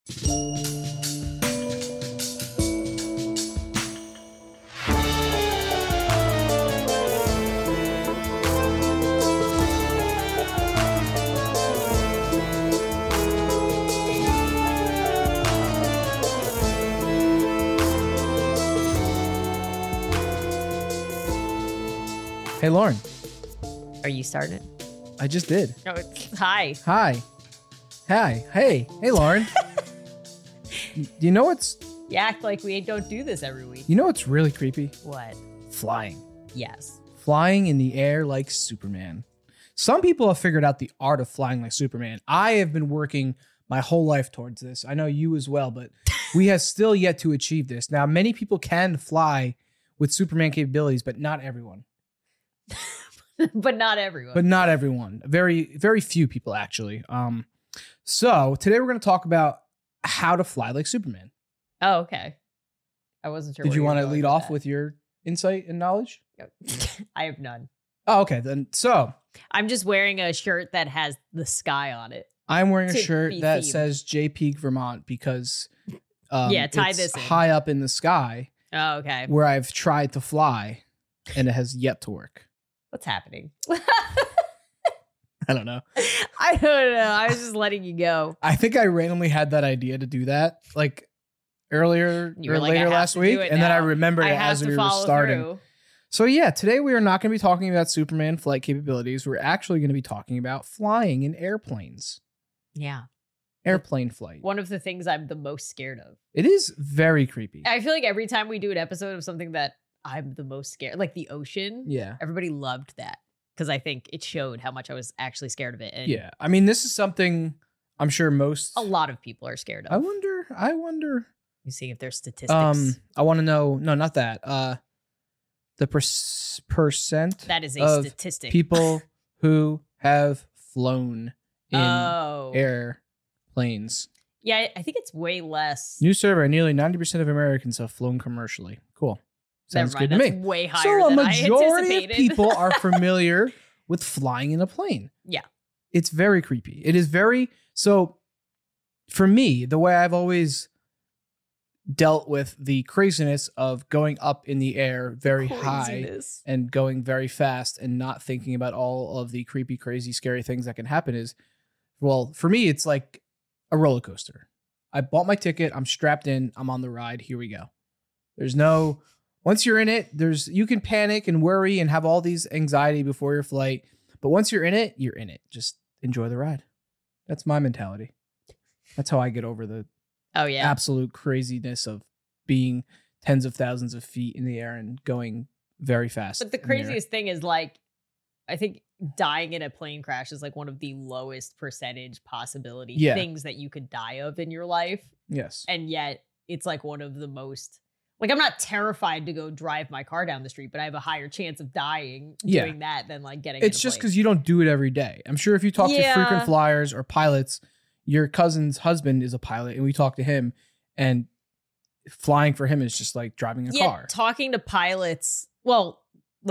Hey, Lauren. Are you starting it? I just did. Oh, hi. Hi. Hi. Hey, Lauren. You know what's You act like we don't do this every week. really creepy? What? Flying. Yes. Flying in the air like Superman. Some people have figured out the art of flying like Superman. I have been working my whole life towards this. I know you as well, but we have still yet to achieve this. Now, many people can fly with Superman capabilities, but not everyone. But not everyone. But not everyone. Very, very few people, actually. So today we're going to talk about how to fly like Superman. Oh, okay. I wasn't sure. Did you want to going lead off that. with your insight and knowledge? I have none. Oh, okay. Then so I'm just wearing a shirt that has the sky on it. I'm wearing a To shirt be that themed. says J Peak Vermont because Yeah, tie it's this in. high up in the sky Oh, okay. where I've tried to fly and it has yet to work. What's happening? I don't know. I don't know. I was just letting you go. I think I randomly had that idea to do that like earlier You or were like, I later have last to week. do it And then I now. remembered I it have as to we were follow starting. through. So yeah, today we are not going to be talking about Superman flight capabilities. We're actually going to be talking about flying in airplanes. Yeah. Airplane flight. One of the things I'm the most scared of. It is very creepy. I feel like every time we do an episode of something that I'm the most scared, like the ocean, Yeah. everybody loved that because I think it showed how much I was actually scared of it. And Yeah. I mean, this is something I'm sure most. a lot of people are scared I of. wonder. You see if there's statistics. I want to know. No, not that. The percent That is a of statistic. people who have flown in Oh. airplanes. Yeah, I think it's way less. New survey: nearly 90% of Americans have flown commercially. Cool. Sounds Never mind, good to that's me. way higher So a than majority I of anticipated. people are familiar with flying in a plane. Yeah. It's very creepy. It is very so for me, the way I've always dealt with the craziness of going up in the air very high Craziness. and going very fast and not thinking about all of the creepy, crazy, scary things that can happen is, well, for me, it's like a roller coaster. I bought my ticket. I'm strapped in. I'm on the ride. Here we go. There's no, once you're in it, you can panic and worry and have all these anxiety before your flight. But once you're in it, you're in it. Just enjoy the ride. That's my mentality. That's how I get over the Oh, yeah. absolute craziness of being tens of thousands of feet in the air and going very fast. But the in air. craziest thing is like, I think dying in a plane crash is like one of the lowest percentage possibility Yeah. things that you could die of in your life. Yes. And yet it's like one of the most, like, I'm not terrified to go drive my car down the street, but I have a higher chance of dying Yeah. doing that than like getting It's just because you don't do it every day. I'm sure if you talk to Yeah. frequent flyers or pilots, your cousin's husband is a pilot and we talk to him and flying for him is just like driving a car. Talking to pilots. Well,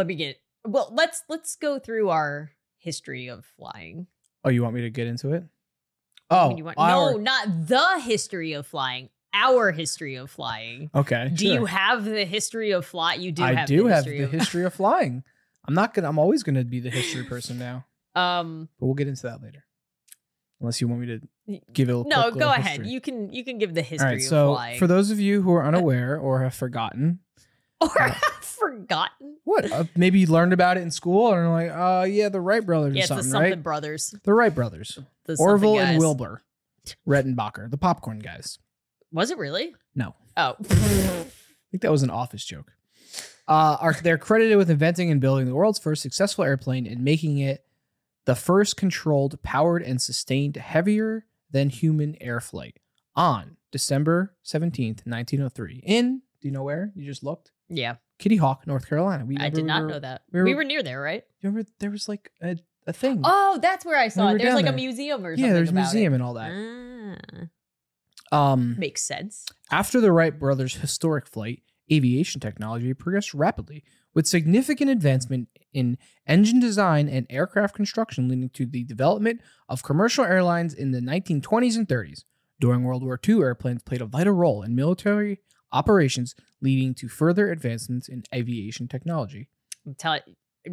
let's go through our history of flying. Oh, you want me to get into it? I Oh, mean, no, our- not the history of flying. Our history of flying. Okay. Do you have the history of fly? You do. I have do the have history the of, history of flying. I'm always gonna be the history person now. But we'll get into that later. Unless you want me to give it a no, quick go little ahead. history. You can give the All history right, so of flying. for those of you who are unaware or have forgotten, or have forgotten. what maybe you learned about it in school or like, yeah, the Wright brothers Yeah, or it's the something, something right? brothers. The Wright brothers, The something Orville guys. and Wilbur Rettenbacher, the popcorn guys. Was it really? No, Oh, I think that was an Office joke. They're credited with inventing and building the world's first successful airplane and making it the first controlled, powered, and sustained heavier than human air flight on December 17th, 1903. Do you know where? You just looked? yeah. Kitty Hawk, North Carolina. I did not know that. we We were- were near there, right? Remember there was like a thing. Oh, that's where I saw We it. were There's down like there. a museum or something. yeah, there's a about museum it. and all that. Ah, makes sense. After the Wright brothers' historic flight, aviation technology progressed rapidly, with significant advancement in engine design and aircraft construction leading to the development of commercial airlines in the 1920s and 30s. During World War II, airplanes played a vital role in military operations, leading to further advancements in aviation technology. I'm telling you,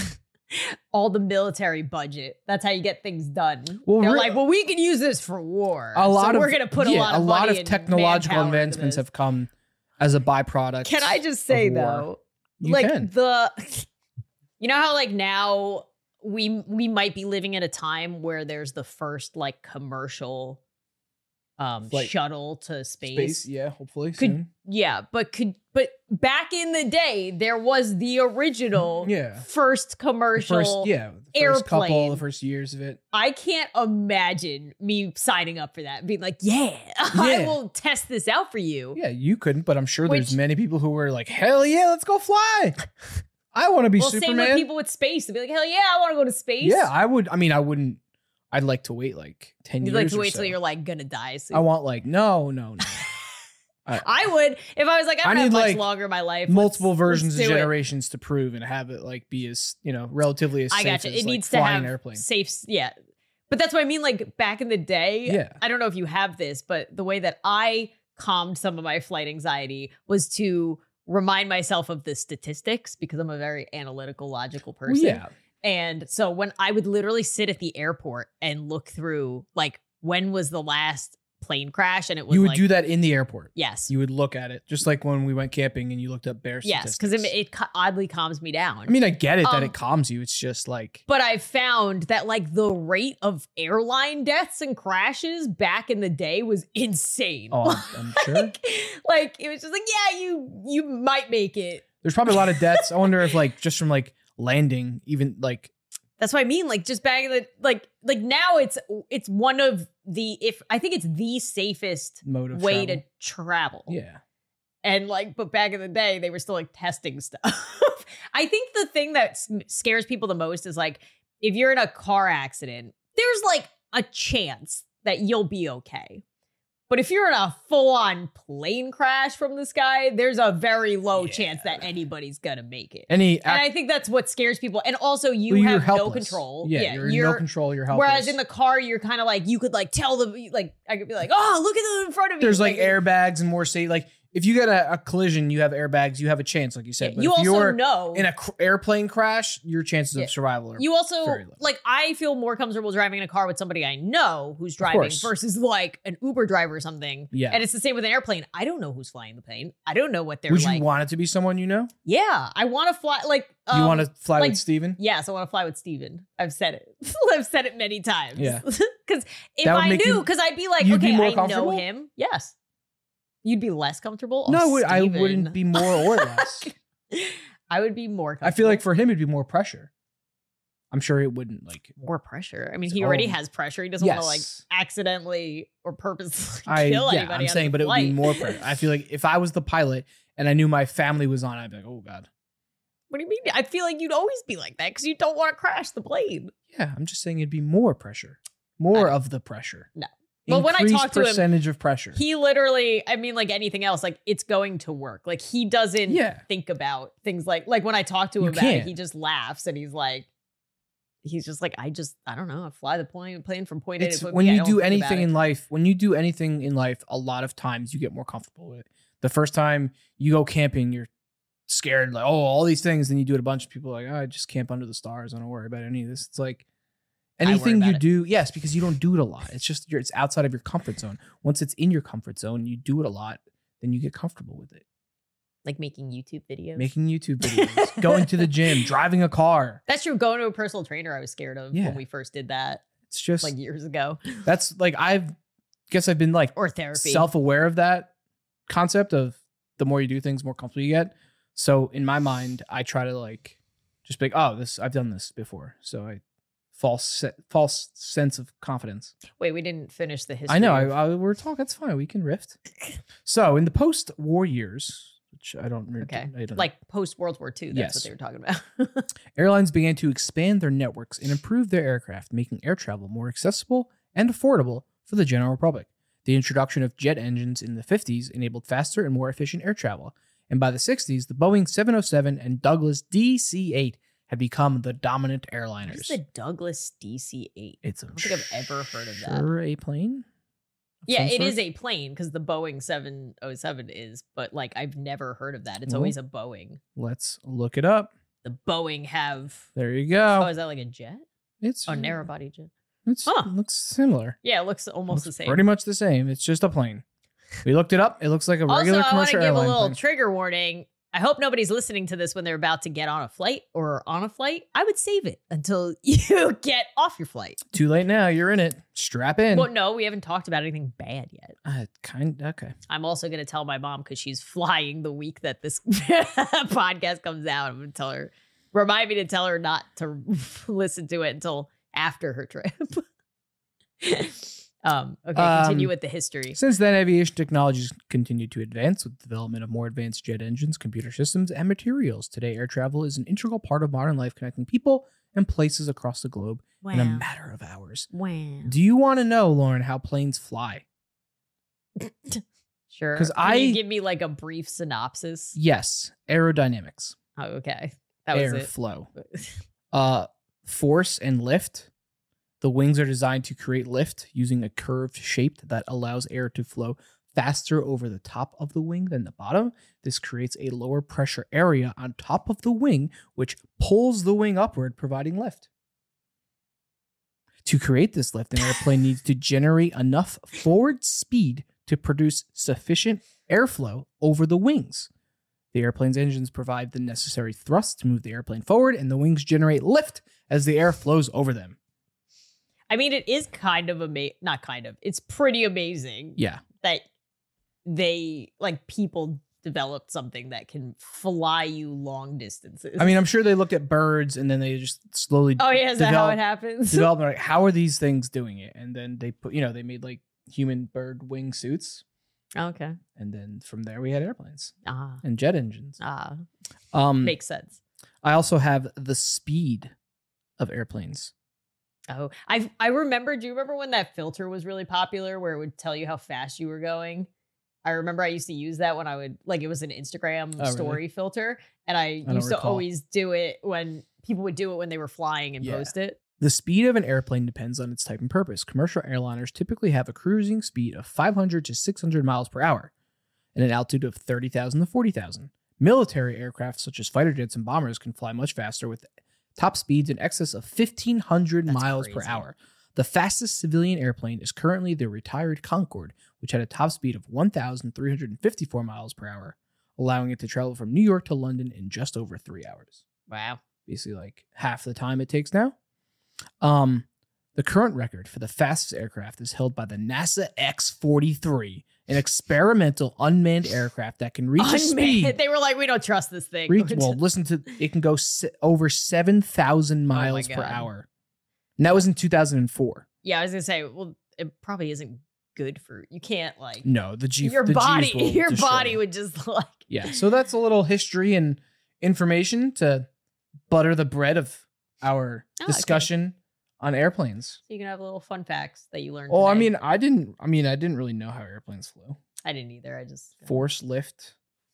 all the military budget. That's how you get things done. Well, They're like, well, we can use this for war. We're going to put a lot of money and technological manpower into advancements this. have come as a byproduct. Can I just say of war. though, You like can. you know how like now we might be living in a time where there's the first like commercial Flight. shuttle to space. Yeah, hopefully soon. But back in the day there was the original first commercial the airplane. the first years of it. I can't imagine me signing up for that and being like, I will test this out for you. Yeah, you couldn't, but I'm sure there's many people who were like, hell yeah, let's go fly. I want to be Superman. Same with people with space. They'd be like, hell yeah, I want to go to space. Yeah, I would. I mean, I wouldn't. I'd like to wait like 10 years. You'd like to or wait so. till you're like gonna die soon. I want like no. I would if I was like, I don't have much longer in my life. Multiple versions let's of do it. generations to prove and have it like be as relatively as I safe gotcha. as It like, needs to flying have an airplane. safe. Yeah, but that's what I mean. Like back in the day, I don't know if you have this, but the way that I calmed some of my flight anxiety was to remind myself of the statistics because I'm a very analytical, logical person. Yeah. And so when I would literally sit at the airport and look through like when was the last plane crash, and it was you would do that in the airport. Yes. You would look at it just like when we went camping and you looked up bear statistics. Yes, because it oddly calms me down. I mean, I get it that it calms you. It's just like. But I found that like the rate of airline deaths and crashes back in the day was insane. Oh, I'm sure. like it was just like, yeah, you might make it. There's probably a lot of deaths. I wonder if like just from like landing, even like. That's what I mean. Like just back in the like now it's one of the I think it's the safest mode of way travel. to travel. Yeah. And like, but back in the day, they were still like testing stuff. I think the thing that scares people the most is like, if you're in a car accident, there's like a chance that you'll be okay. But if you're in a full-on plane crash from the sky, there's a very low chance that anybody's gonna make it. And I think that's what scares people. And also, you have no control. Yeah, you're in no control. You're helpless. Whereas in the car, you're kind of like, you could like tell them, like I could be like, oh, look at them in front of you. There's like airbags and more safe. Like if you get a collision, you have airbags. You have a chance, like you said. But you if also you're know in an airplane crash, your chances of survival are. You also very low. like. I feel more comfortable driving in a car with somebody I know who's driving versus like an Uber driver or something. Yeah, and it's the same with an airplane. I don't know who's flying the plane. I don't know what they're Would like. you want it to be someone you know? Yeah, I want to fly. Like you want to fly like, with Steven? Yes, I want to fly with Steven. I've said it. I've said it many times. Yeah, because if I knew, because I'd be like, okay, I know him. Yes. You'd be less comfortable? No, I wouldn't be more or less. I would be more comfortable. I feel like for him, it'd be more pressure. I'm sure it wouldn't like. More pressure? I mean, he already has pressure. He doesn't want to like accidentally or purposely kill anybody. I'm saying, but it would be more pressure. I feel like if I was the pilot and I knew my family was on, I'd be like, oh God. What do you mean? I feel like you'd always be like that because you don't want to crash the plane. Yeah, I'm just saying it'd be more pressure. More of the pressure. No. But when I talk to him, percentage of pressure. He literally, I mean, like anything else, like it's going to work. Like he doesn't think about things like when I talk to him about it, he just laughs and he's just like, I don't know, I fly the plane from point A to point B. When you do anything in life, a lot of times you get more comfortable with it. The first time you go camping, you're scared, like, oh, all these things. Then you do it a bunch of people are like, oh, I just camp under the stars. I don't worry about any of this. It's like, anything you do, yes, because you don't do it a lot. It's just it's outside of your comfort zone. Once it's in your comfort zone, you do it a lot, then you get comfortable with it. Like making YouTube videos. Going to the gym, driving a car. That's true. Going to a personal trainer, I was scared of when we first did that. It's just like years ago. That's like I've been like or therapy, self-aware of that concept of the more you do things, more comfortable you get. So in my mind, I try to like just be like, oh, I've done this before, so I. False sense of confidence. Wait, we didn't finish the history. I know. We're talking. That's fine. We can rift. So in the post-war years, which I don't like post-World War II. That's what they were talking about. Airlines began to expand their networks and improve their aircraft, making air travel more accessible and affordable for the general public. The introduction of jet engines in the 50s enabled faster and more efficient air travel. And by the 60s, the Boeing 707 and Douglas DC-8 had become the dominant airliners. What's the Douglas DC-8? It's I don't think I've ever heard of that. Sure, a plane? Yeah, some it sort? is a plane because the Boeing 707 is, but like I've never heard of that. It's Well, always a Boeing. Let's look it up. The Boeing have. There you Oh, go. is that like a jet? It's Oh, narrow body jet. It's Huh. looks similar. Yeah, it looks almost the Looks same. Pretty much the same. It's just a plane. We looked it up. It looks like a regular Also, I want to commercial give a airline little plane. trigger warning. I hope nobody's listening to this when they're about to get on a flight or on a flight. I would save it until you get off your flight. Too late now. You're in it. Strap in. Well, no, we haven't talked about anything bad yet. Okay. I'm also going to tell my mom because she's flying the week that this podcast comes out. I'm going to tell her, remind me to tell her not to listen to it until after her trip. Okay, continue with the history. Since then, aviation technologies continued to advance with the development of more advanced jet engines, computer systems, and materials. Today, air travel is an integral part of modern life, connecting people and places across the globe in a matter of hours. Wow. Do you want to know, Lauren, how planes fly? Sure. 'Cause Can you give me like a brief synopsis? Yes, aerodynamics, Oh, okay. That was it. airflow, force and lift. The wings are designed to create lift using a curved shape that allows air to flow faster over the top of the wing than the bottom. This creates a lower pressure area on top of the wing, which pulls the wing upward, providing lift. To create this lift, an airplane needs to generate enough forward speed to produce sufficient airflow over the wings. The airplane's engines provide the necessary thrust to move the airplane forward, and the wings generate lift as the air flows over them. I mean, it is kind of not kind of. It's pretty amazing Yeah. that they like people developed something that can fly you long distances. I mean, I'm sure they looked at birds and then they just slowly oh yeah, is that how it happens? developed like, how are these things doing it? And then they put, they made like human bird wing suits. Okay. And then from there we had airplanes Ah. and jet engines. Makes sense. I also have the speed of airplanes. Oh, I remember. Do you remember when that filter was really popular, where it would tell you how fast you were going? I remember I used to use that when I would it was an Instagram story filter, and I used to always do it when people would do it when they were flying and post it. The speed of an airplane depends on its type and purpose. Commercial airliners typically have a cruising speed of 500 to 600 miles per hour and an altitude of 30,000 to 40,000. Military aircraft such as fighter jets and bombers can fly much faster with top speeds in excess of 1,500 miles per hour. The fastest civilian airplane is currently the retired Concorde, which had a top speed of 1,354 miles per hour, allowing it to travel from New York to London in just over 3 hours. Wow. Basically like half the time it takes now. The current record for the fastest aircraft is held by the NASA X-43, an experimental unmanned aircraft that can reach a speed. They were like, we don't trust this thing. Listen to it can go over 7,000 miles per hour. And that was in 2004. Yeah, I was gonna say, well, it probably isn't good for you. Can't like your body would just like yeah. So that's a little history and information to butter the bread of our discussion on airplanes. So you can have little fun facts that you learned. Oh, today. I didn't really know how airplanes flew. I didn't either. I just force, lift,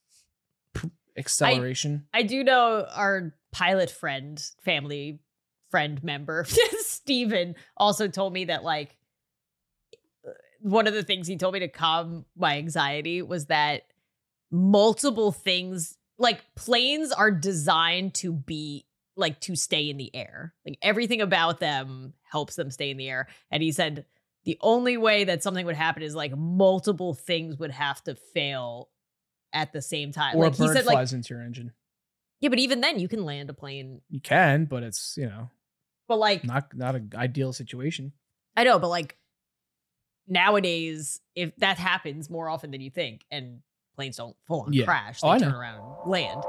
acceleration. I do know our pilot family friend member, Steven, also told me that like one of the things he told me to calm my anxiety was that multiple things, like planes are designed to be like to stay in the air. Like everything about them helps them stay in the air. And he said the only way that something would happen is like multiple things would have to fail at the same time. Or like a bird he said, flies into your engine. Yeah, but even then you can land a plane. You can, but it's, but like not an ideal situation. I know, but like nowadays, if that happens more often than you think, and planes don't full on crash, they turn around and land.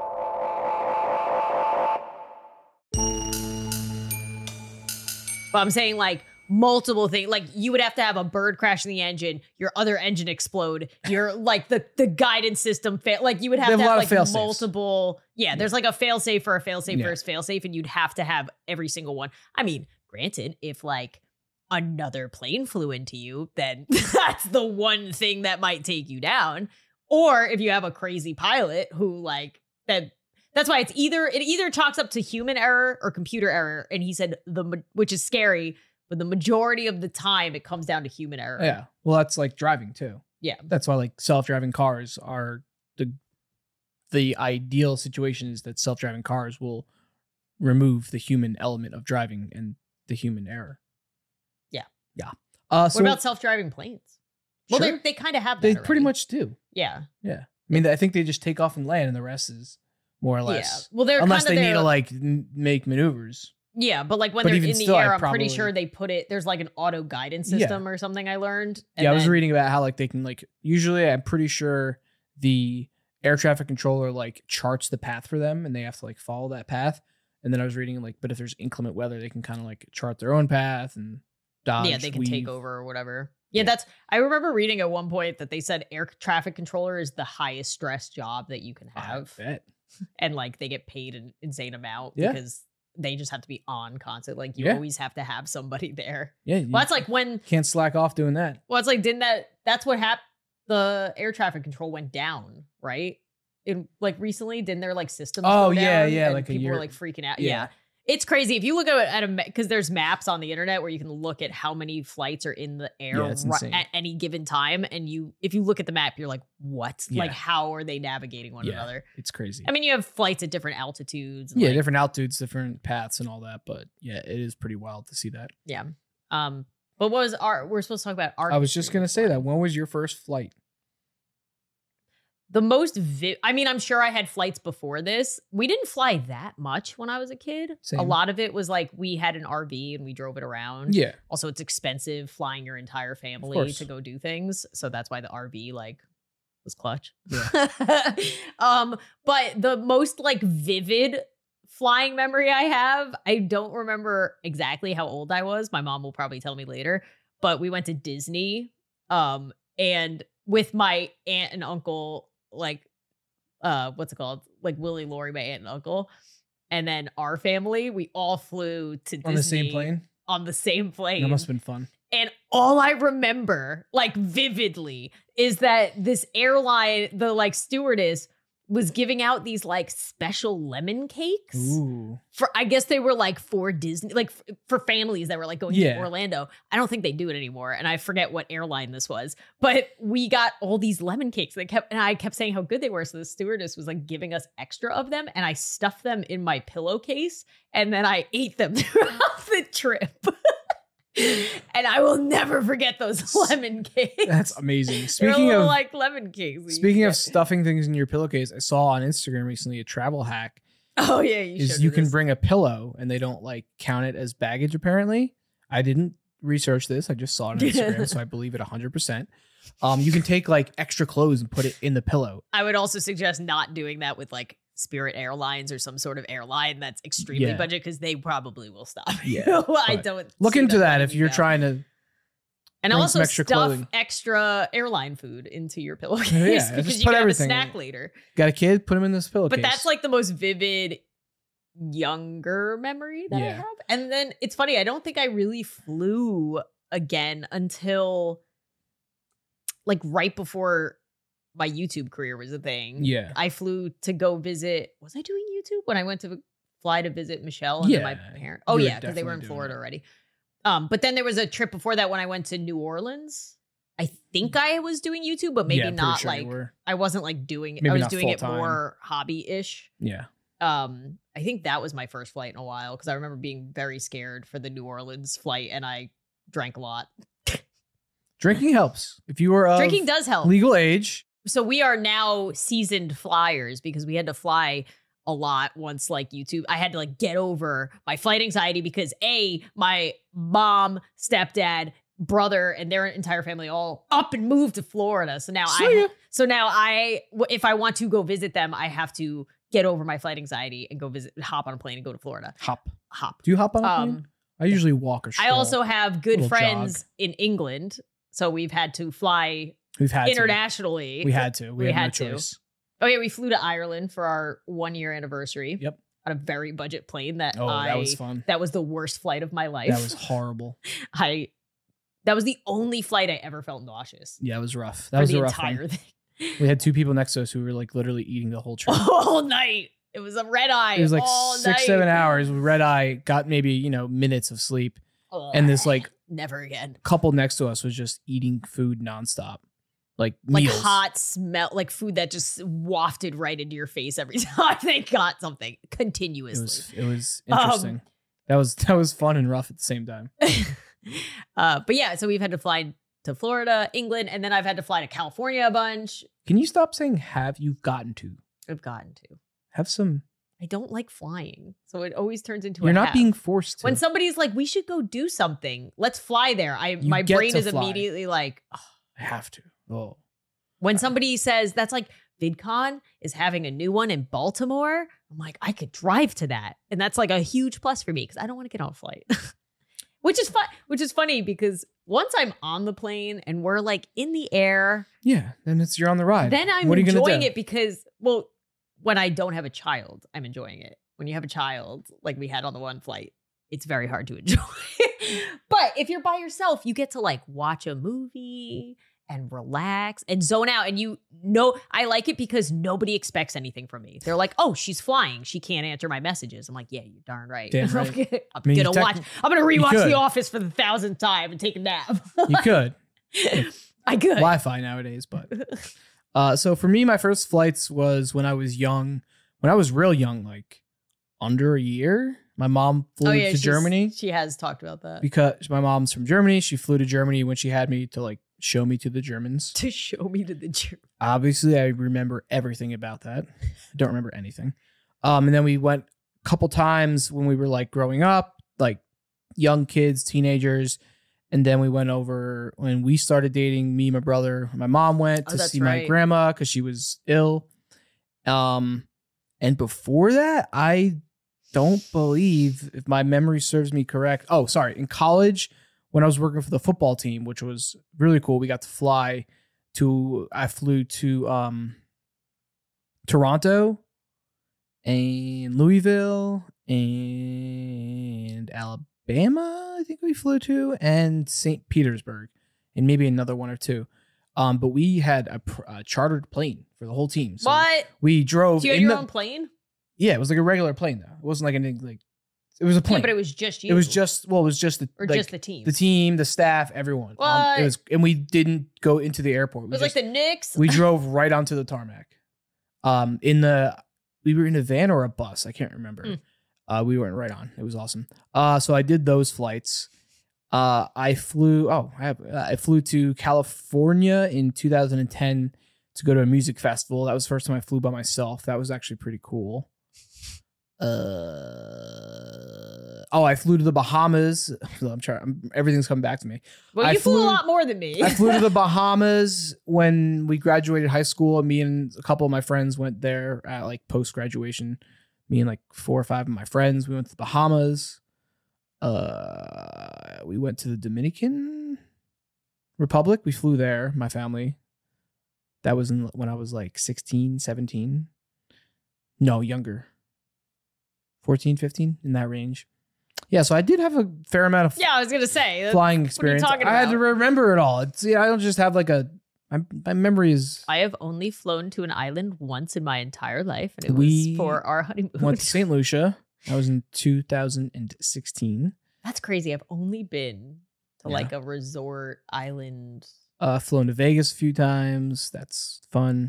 But I'm saying like multiple things, like you would have to have a bird crash in the engine, your other engine explode, your like the guidance system fail. Like you would have to have like multiple. Yeah, there's like a fail safe for a fail safe versus fail safe, and you'd have to have every single one. I mean, granted, if like another plane flew into you, then that's the one thing that might take you down. Or if you have a crazy pilot who like that. That's why it either chalks up to human error or computer error. And he said which is scary but the majority of the time it comes down to human error. Yeah. Well, that's like driving too. Yeah. That's why like self-driving cars are the ideal situation is that self-driving cars will remove the human element of driving and the human error. Yeah. Yeah. What about self-driving planes? Well, Sure. they kind of have that. They already. pretty much do. Yeah. Yeah. I mean, I think they just take off and land, and the rest is more or less. Yeah. Well, they're unless kind they of need to like make maneuvers. Yeah, but like when But they're even in the still, air, I'd I'm pretty probably- sure they put it. There's like an auto guidance Yeah. system or something I learned. And Yeah, I was then- reading about how like they can like usually I'm pretty sure the air traffic controller like charts the path for them and they have to like follow that path. And then I was reading like, but if there's inclement weather, they can kind of like chart their own path and dodge. Yeah, they can take weave. over or whatever. Yeah, Yeah. that's. I remember reading at one point that they said air traffic controller is the highest stress job that you can I have, bet. and like they get paid an insane amount Yeah. because they just have to be on constant. Like you Yeah. always have to have somebody there. Yeah, Well, that's like when. can't slack off doing that. Well, it's like that's what happened. The air traffic control went down, right? In like recently, didn't their like systems? Oh, go yeah, down yeah, and like a people year- were like freaking out. Yeah. Yeah. It's crazy. If you look at a because there's maps on the internet where you can look at how many flights are in the air Yeah, it's insane. at any given time, and if you look at the map, you're like, what? Yeah. Like, how are they navigating one Yeah. another? It's crazy. I mean, you have flights at different altitudes. And Yeah, like, different altitudes, different paths, and all that. But yeah, it is pretty wild to see that. yeah. But what was we're supposed to talk about our. I was just history gonna of say flying. that. When was your first flight? The most I mean, I'm sure I had flights before this. We didn't fly that much when I was a kid. Same. A lot of it was like we had an RV and we drove it around. Yeah, Also, it's expensive flying your entire family course. to go do things. So that's why the RV like was clutch. Yeah. But the most like vivid flying memory I have, I don't remember exactly how old I was. My mom will probably tell me later. But we went to Disney. And with my aunt and uncle, like what's it called? Like Willie, Lori, my aunt and uncle. And then our family, we all flew to Disney on the same plane. on the same plane. That must have been fun. And all I remember, like vividly, is that this airline, the like stewardess was giving out these like special lemon cakes Ooh, for, I guess they were like for Disney, like for families that were like going to Yeah. Orlando. I don't think they do it anymore. And I forget what airline this was, but we got all these lemon cakes. And I kept saying how good they were. So the stewardess was like giving us extra of them. And I stuffed them in my pillowcase and then I ate them throughout the trip. And I will never forget those lemon cakes. that's amazing. They're Speaking little, of like lemon cakes. that you speaking of get. stuffing things in your pillowcase, I saw on Instagram recently a travel hack. Oh yeah, you Is showed you me can this. bring a pillow and they don't like count it as baggage. Apparently, I didn't research this. I just saw it on Instagram, so I believe it 100%. You can take like extra clothes and put it in the pillow. I would also suggest not doing that with like Spirit Airlines or some sort of airline that's extremely Yeah. budget because they probably will stop. Yeah, you. I but don't Look see into them that letting if you you're go. trying to. And bring also some extra stuff clothing. extra airline food into your pillowcase Yeah, because just you put can have a everything in snack it. later. Got a kid? Put him in this pillowcase. But that's like the most vivid younger memory that I Yeah. have. And then it's funny, I don't think I really flew again until like right before my YouTube career was a thing. Yeah. I flew to go visit. Was I doing YouTube when I went to fly to visit Michelle and then my Yeah, parents? Oh you were yeah, because they were in definitely doing Florida that. already. But then there was a trip before that when I went to New Orleans. I think I was doing YouTube, but maybe Yeah, I'm pretty not sure you like were. I wasn't like doing Maybe I was not doing it full-time. more hobby-ish. Yeah. I think that was my first flight in a while because I remember being very scared for the New Orleans flight and I drank a lot. Drinking helps. If you were of Drinking does help. legal age, So we are now seasoned flyers because we had to fly a lot once like YouTube. I had to like get over my flight anxiety because my mom, stepdad, brother, and their entire family all up and moved to Florida. So now if I want to go visit them, I have to get over my flight anxiety and go hop on a plane and go to Florida. hop. Hop. Do you hop on a plane? I usually walk or I stroll. also have good Little friends jog. in England. So we've had to fly We've had internationally. To. We had to. We We had had no to. choice. Oh yeah, we flew to Ireland for our 1-year anniversary. Yep. On a very budget plane that Oh, that was fun. That was the worst flight of my life. That was horrible. That was the only flight I ever felt nauseous. Yeah, it was rough. That For was the a rough entire one. thing. We had two people next to us who were like literally eating the whole trip. All night. It was a red eye. It was like all 6, night. 7 hours. Red eye got maybe, minutes of sleep. And this like never again. couple next to us was just eating food nonstop. Like Like meals. hot smell, like food that just wafted right into your face every time they got something continuously. It was interesting. That was fun and rough at the same time. But yeah, so we've had to fly to Florida, England, and then I've had to fly to California a bunch. Can you stop saying have you gotten to? I've gotten to. Have some. I don't like flying, so it always turns into You're a not have. being forced to. When somebody's like, "We should go do something. Let's fly there." My get brain to is fly. immediately like, oh. I have to. Oh. When somebody says that's like VidCon is having a new one in Baltimore, I'm like, I could drive to that, and that's like a huge plus for me because I don't want to get on a flight. Which is fun. Which is funny because once I'm on the plane and we're like in the air, Yeah, then you're on the ride. then I'm What are you gonna enjoying do? it because, well, when I don't have a child, I'm enjoying it. When you have a child, like we had on the one flight, it's very hard to enjoy. But if you're by yourself, you get to like watch a movie and relax and zone out. And you know, I like it because nobody expects anything from me. They're like, oh, she's flying. She can't answer my messages. I'm like, yeah, you're darn right. Damn right. I'm I mean, going to watch. I'm going to rewatch could. The Office for the 1,000th time and take a nap. You could. I could. Wi-Fi nowadays, but so for me, my first flights was when I was young. When I was real young, like under a year, my mom flew to Germany. She has talked about that. Because my mom's from Germany. She flew to Germany when she had me to like show me to the Germans. To show me to the Germans. Obviously, I remember everything about that. I don't remember anything. And then we went a couple times when we were like growing up, like young kids, teenagers. And then we went over when we started dating, me and my brother. My mom went to see my grandma because she was ill. And before that, I don't believe, if my memory serves me correct. Oh, sorry. In college, when I was working for the football team, which was really cool, we got to fly to, I flew to Toronto and Louisville and Alabama, I think we flew to, and St. Petersburg, and maybe another one or two. But we had a chartered plane for the whole team. So what? We drove. Do you have your own plane? Yeah, it was like a regular plane though. It wasn't like anything like. It was a plane. Yeah, but it was just you. It was just the or like, just the team. the team, the staff, everyone. What? It was, and we didn't go into the airport. It was like the Knicks. We drove right onto the tarmac. We were in a van or a bus. I can't remember. We went right on. It was awesome. So I did those flights. I flew to California in 2010 to go to a music festival. That was the first time I flew by myself. That was actually pretty cool. I flew to the Bahamas. Everything's coming back to me. Well, you flew a lot more than me. I flew to the Bahamas when we graduated high school. Me and a couple of my friends went there at like post graduation. Me and like 4 or 5 of my friends. We went to the Bahamas. We went to the Dominican Republic. We flew there, my family. That was when I was like 16, 17. No, younger. 14, 15, in that range. Yeah, so I did have a fair amount of I was going to say. flying experience. What are you talking I had about? to remember it all. I don't just have like my memory is. I have only flown to an island once in my entire life, and it was for our honeymoon. Went to St. Lucia. That was in 2016. That's crazy. I've only been to like a resort island. Flown to Vegas a few times. That's fun.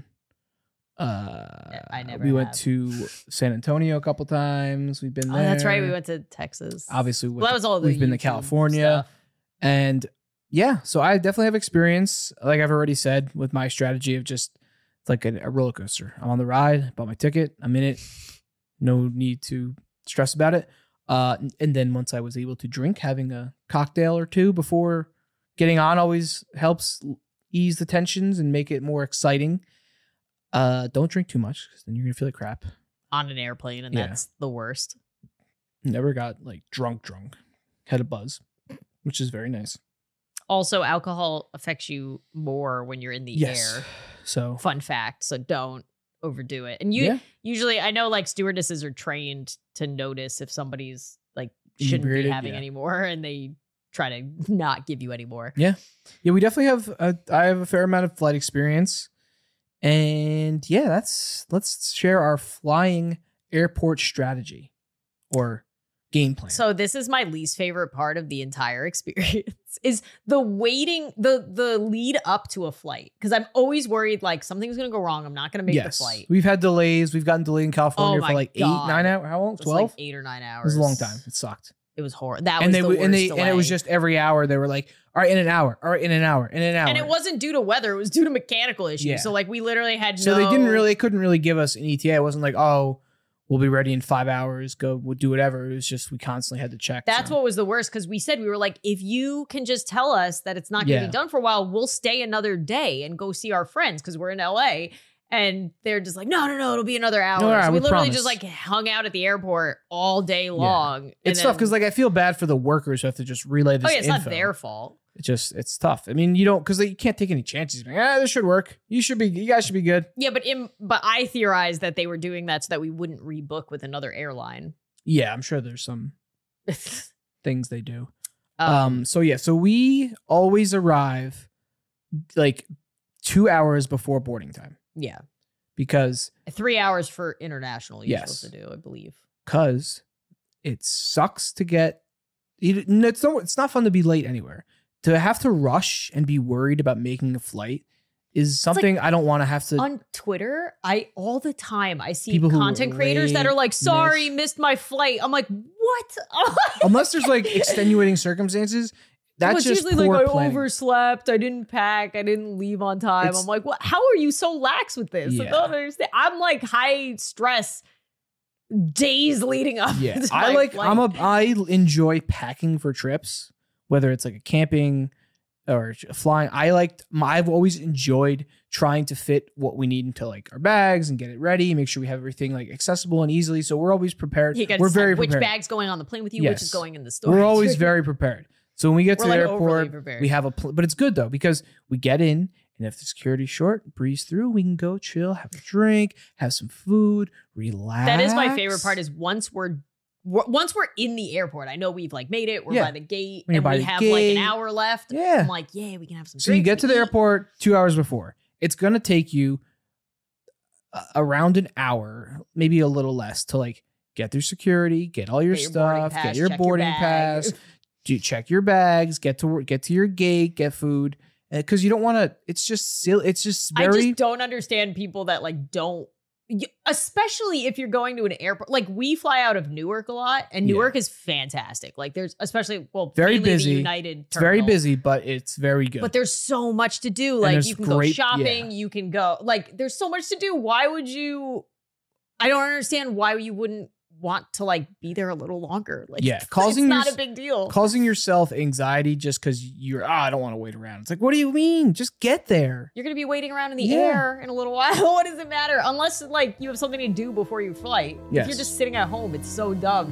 I never. We went to San Antonio a couple times. We've been there. Oh, that's right. We went to Texas. Obviously, Well, that was all. we've been to YouTube California, stuff. and yeah. So I definitely have experience. Like I've already said, with my strategy of just it's like a roller coaster. I'm on the ride. Bought my ticket. I'm in it. No need to stress about it. And then once I was able to drink, having a cocktail or two before getting on always helps ease the tensions and make it more exciting. Don't drink too much because then you're gonna feel like crap. On an airplane, and that's the worst. Never got like drunk. Had a buzz, which is very nice. Also, alcohol affects you more when you're in the air. So fun fact. So don't overdo it. And usually, I know like stewardesses are trained to notice if somebody's like shouldn't be having any more, and they try to not give you any more. Yeah, we definitely have. I have a fair amount of flight experience. And let's share our flying airport strategy or game plan. So this is my least favorite part of the entire experience is the waiting, the lead up to a flight. Because I'm always worried like something's going to go wrong. I'm not going to make the flight. We've had delays. We've gotten delayed in California for like God. 8, 9 hours. How long? It was 12? like 8 or 9 hours. It was a long time. It sucked. It was horrible. That was And they the worst and delay. it was just every hour they were like, all right, in an hour, all right, in an hour, in an hour. And it wasn't due to weather. It was due to mechanical issues. Yeah. So like we literally had so they couldn't really give us an ETA. It wasn't like, oh, we'll be ready in 5 hours. We'll do whatever. It was just we constantly had to check. That's what was the worst because we said we were like, if you can just tell us that it's not going to be done for a while, we'll stay another day and go see our friends because we're in LA. And they're just like, no, it'll be another hour. No, so we literally promise. just like hung out at the airport all day long. It's tough because like I feel bad for the workers who have to just relay this. It's not their fault. It's tough. I mean, you don't because you can't take any chances. Like, this should work. You guys should be good. Yeah, but I theorized that they were doing that so that we wouldn't rebook with another airline. Yeah, I'm sure there's some things they do. So we always arrive like 2 hours before boarding time. Yeah. Because 3 hours for international you're Yes. supposed to do, I believe. Because it sucks to get it's not fun to be late anywhere. To have to rush and be worried about making a flight is something I don't want to have to. On Twitter, all the time I see People who content are creators that late, are like, sorry, missed my flight. I'm like, what? Unless there's like extenuating circumstances. That's it's just usually poor like I planning. overslept, I didn't pack, I didn't leave on time. I'm like, what? How are you so lax with this? I Yeah. don't understand. I'm like high stress days leading up. Yeah, to my flight. I enjoy packing for trips, whether it's like a camping or flying. I've always enjoyed trying to fit what we need into like our bags and get it ready, make sure we have everything like accessible and easily. So we're always prepared. You gotta We're decide very which prepared. bag's going on the plane with you, Yes. which is going in the store. We're always very prepared. So when we get to the We're, like, overly airport, prepared. we have but it's good though because we get in and if the security's short, breeze through, we can go chill, have a drink, have some food, relax. That is my favorite part is once we're in the airport, I know we've like made it, we're by the gate, When you're and by we the have like an gate. hour left. Yeah. I'm like, yeah, we can have some So you drinks, get to we the eat. airport 2 hours before. It's going to take you around an hour, maybe a little less to like get through security, get all your Get your boarding stuff, pass, get your check your boarding bag. pass, check your bags, get to your gate, get food. Because you don't want to, it's just silly. It's just I very, just don't understand people that like don't, especially if you're going to an airport. Like we fly out of Newark a lot, and Newark is fantastic. Like there's especially very mainly busy. The United it's very terminal. busy, but it's very good. But there's so much to do. And Like there's you can go great- shopping, you can go like there's so much to do. Why would you? I don't understand why you wouldn't want to like be there a little longer. Like Yeah, it's not a big deal. Causing yourself anxiety just because I don't want to wait around. It's like, what do you mean? Just get there. You're gonna be waiting around in the Yeah. air in a little while. What does it matter? Unless like you have something to do before you flight. Yes. If you're just sitting at home, it's so dumb.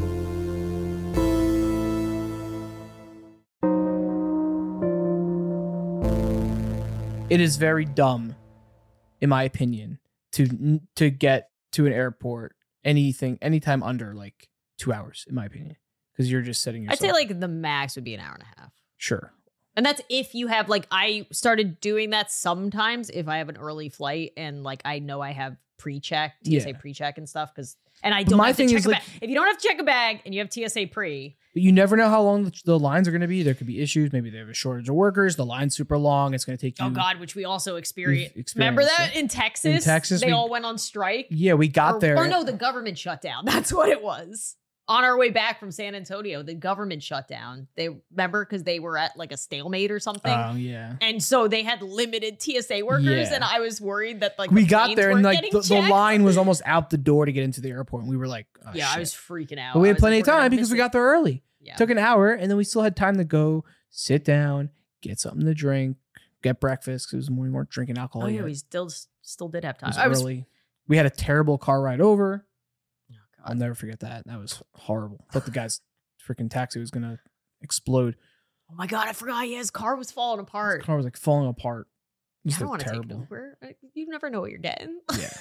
It is very dumb, in my opinion, to get to an airport anytime under like 2 hours, in my opinion, because you're just setting yourself. I'd say like the max would be an hour and a half. Sure. And that's if you have like I started doing that sometimes if I have an early flight and like I know I have pre-check, TSA Yeah. pre-check and stuff because I don't my have to thing check is, a like- bag. If you don't have to check a bag and you have TSA pre, But you never know how long the lines are going to be. There could be issues. Maybe they have a shortage of workers. The line's super long. It's going to take you. oh god, which we also experienced. experienced Remember that it. in Texas? In Texas, they we- all went on strike. Yeah, we got there. Or no, the government shut down. That's what it was. On our way back from San Antonio, the government shut down. They remember because they were at like a stalemate or something. Oh, yeah. And so they had limited TSA workers, Yeah. and I was worried that like We the got planes there and weren't like getting the checked. line was almost out the door to get into the airport. And we were like, oh, Yeah, I shit. was freaking out. But we I had was plenty like, of we're gonna time because miss we it. got there early. Yeah. Took an hour and then we still had time to go sit down, get something to drink, get breakfast because it was morning. We weren't drinking alcohol Oh yeah, yet. we still did have It time. was I was early. We had a terrible car ride over. oh, I'll God. never forget that. That was horrible. Thought the guy's freaking taxi was gonna explode. Oh my god, I forgot. Yeah, his car was falling His apart. car was like falling apart. It was I don't like, want to take an terrible. Uber. You never know what you're getting.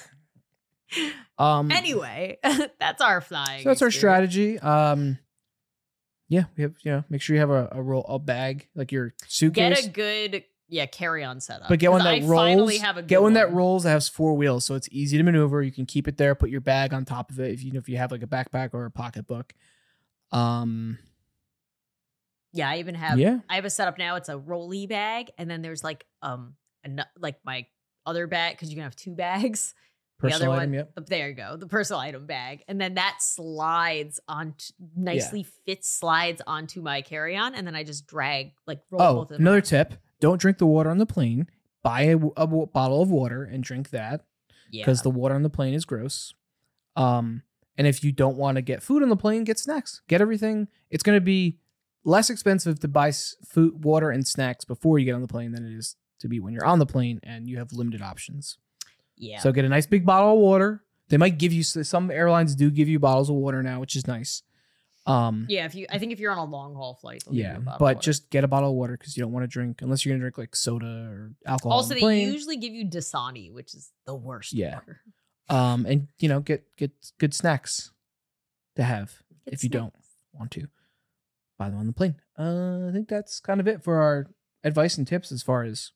Yeah. Anyway, that's our flying. So that's our experience. strategy. Yeah, we have make sure you have a bag like your suitcase. Get a good carry-on setup. But get one 'Cause that I rolls. finally have a good Get one that one. rolls that has 4 wheels, so it's easy to maneuver. You can keep it there, put your bag on top of it if you have like a backpack or a pocketbook. Yeah, I even have. Yeah. I have a setup now. It's a rolly bag, and then there's like like my other bag because you can have 2 bags. Personal the other item, one, yep. there you go, the personal item bag, and then that slides on nicely slides onto my carry-on, and then I just drag roll both of them. Another around. tip: don't drink the water on the plane. Buy a bottle of water and drink that because the water on the plane is gross. And if you don't want to get food on the plane, get snacks. Get everything. It's going to be less expensive to buy food, water, and snacks before you get on the plane than it is to be when you're on the plane and you have limited options. Yeah. So get a nice big bottle of water. They might give you, some airlines do give you bottles of water now, which is nice. Yeah, I think if you're on a long haul flight, they'll give you a bottle of water. Just get a bottle of water because you don't want to drink unless you're gonna drink like soda or alcohol. Also, on the they plane. usually give you Dasani, which is the worst water. And get good snacks to have if you don't want to buy them on the plane. I think that's kind of it for our advice and tips as far as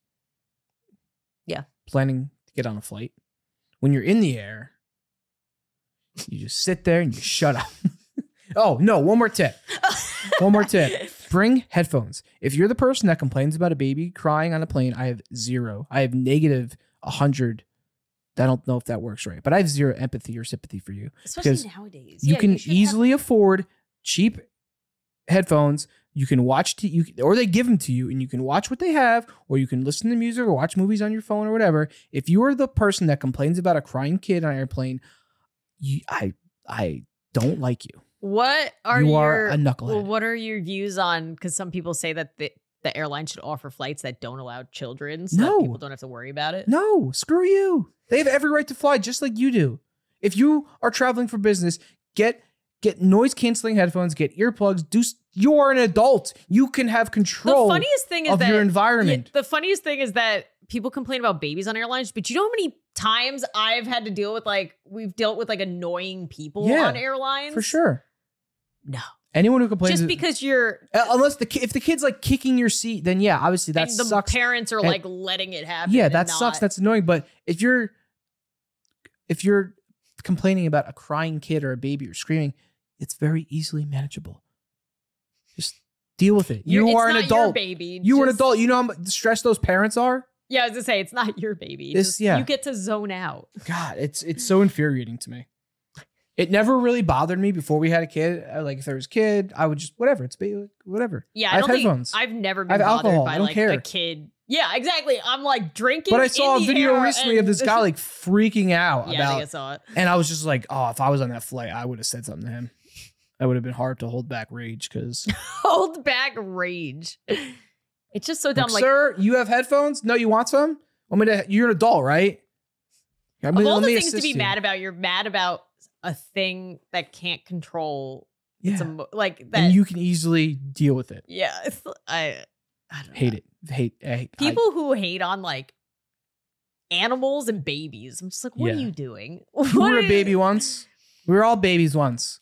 planning to get on a flight. When you're in the air, you just sit there and you shut up. Oh, no, one more tip. Bring headphones. If you're the person that complains about a baby crying on a plane, I have 0. I have negative 100. I don't know if that works right, but I have 0 empathy or sympathy for you. Especially nowadays. You can easily afford cheap headphones. You can watch, or they give them to you, and you can watch what they have, or you can listen to music or watch movies on your phone or whatever. If you are the person that complains about a crying kid on an airplane, I don't like you. What are you are a knucklehead. Well, what are your views on? Because some people say that the airline should offer flights that don't allow children, so that people don't have to worry about it. No, screw you. They have every right to fly just like you do. If you are traveling for business, get noise canceling headphones, get earplugs. You are an adult. You can have control. The funniest thing is of that your environment. The funniest thing is that people complain about babies on airlines, but you know how many times I've had to deal with we've dealt with annoying people on airlines? For sure. No. Anyone who complains just because you're unless if the kid's kicking your seat, then yeah, obviously that and the sucks. Parents are letting it happen. Yeah, that sucks. That's annoying. But if you're complaining about a crying kid or a baby or screaming, it's very easily manageable. Just deal with it. You are an adult. Your baby. You are an adult. You know how stressed those parents are? Yeah, I was gonna say it's not your baby. You get to zone out. God, it's so infuriating to me. It never really bothered me before we had a kid. If there was a kid, I would just whatever. Whatever. Yeah, I have headphones. I've never been bothered alcohol. by I don't care. a kid. Yeah, exactly. I'm drinking. But I saw a video recently of this guy freaking out. Yeah, I think I saw it. And I was just like, oh, if I was on that flight, I would have said something to him. That would have been hard to hold back rage because hold back rage. It's just so dumb. Sir, you have headphones? No, you want some? You're an adult, right? Of all the things to be mad about, you're mad about a thing that can't control. Yeah. That. And you can easily deal with it. Yeah. I don't hate know. it. Hate people who hate on animals and babies. I'm just what are you doing? You were a baby once. We were all babies once.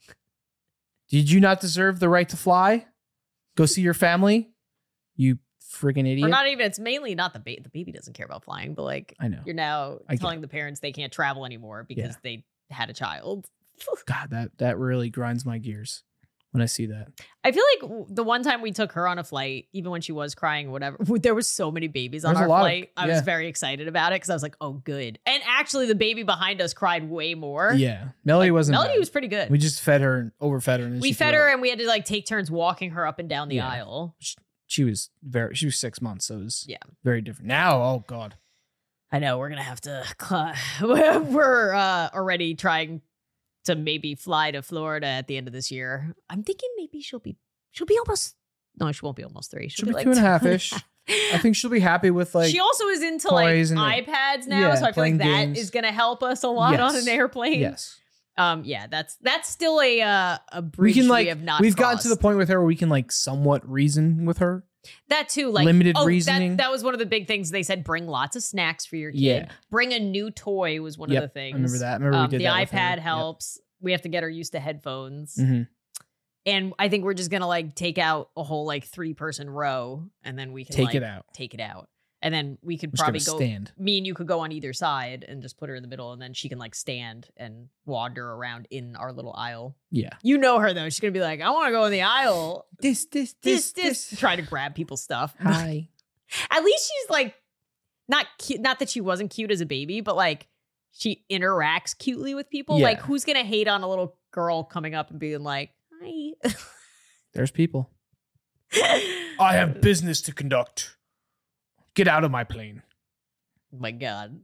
Did you not deserve the right to fly? Go see your family? You friggin' idiot. Or not even, it's mainly not the baby. The baby doesn't care about flying, but I know. You're now telling the parents they can't travel anymore because they had a child. God, that really grinds my gears when I see that. I feel like the one time we took her on a flight, even when she was crying or whatever, there was so many babies on our flight. I was very excited about it because I was like, oh, good. And actually, the baby behind us cried way more. Yeah. Melody wasn't Melody bad. was pretty good. We just fed her and overfed her. And we fed her and we had to take turns walking her up and down the aisle. She was 6 months, so it was very different. Now, oh God. I know, we're going to have to, we're already trying to maybe fly to Florida at the end of this year. I'm thinking maybe she'll be almost, no, she won't be almost 3. She'll be 2.5-ish. I think she'll be happy with she also is into iPads now, so I feel like that is going to help us a lot on an airplane. Yes. That's still a bridge we have not we've crossed. gotten to the point with her where we can somewhat reason with her. That too, limited reasoning. That was one of the big things they said. Bring lots of snacks for your kid. Yeah. Bring a new toy was one of the things. I remember that. I remember we did the that iPad helps. Yep. We have to get her used to headphones. Mm-hmm. And I think we're just gonna take out a whole 3-person row, and then we can take it out. Take it out. And then we could I'm just probably gonna go. stand. Me and you could go on either side and just put her in the middle, and then she can like stand and wander around in our little aisle. Yeah. You know her though; she's gonna be like, "I want to go in the aisle." This. Try to grab people's stuff. Hi. At least she's like not cute. Not that she wasn't cute as a baby, but like she interacts cutely with people. Yeah. Like, who's gonna hate on a little girl coming up and being like, "Hi"? There's people. I have business to conduct. Get out of my plane. My God.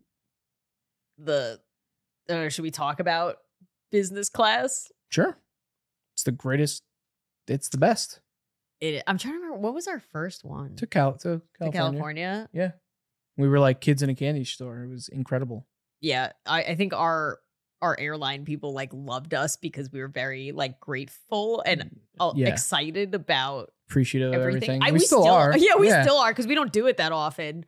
Should we talk about business class? Sure. It's the greatest. It's the best. I'm trying to remember, what was our first one? To California. To California? Yeah. We were like kids in a candy store. It was incredible. Yeah. I think our airline people like loved us because we were very like grateful and excited about appreciative of everything. We still are. Yeah, we Yeah. still are because we don't do it that often.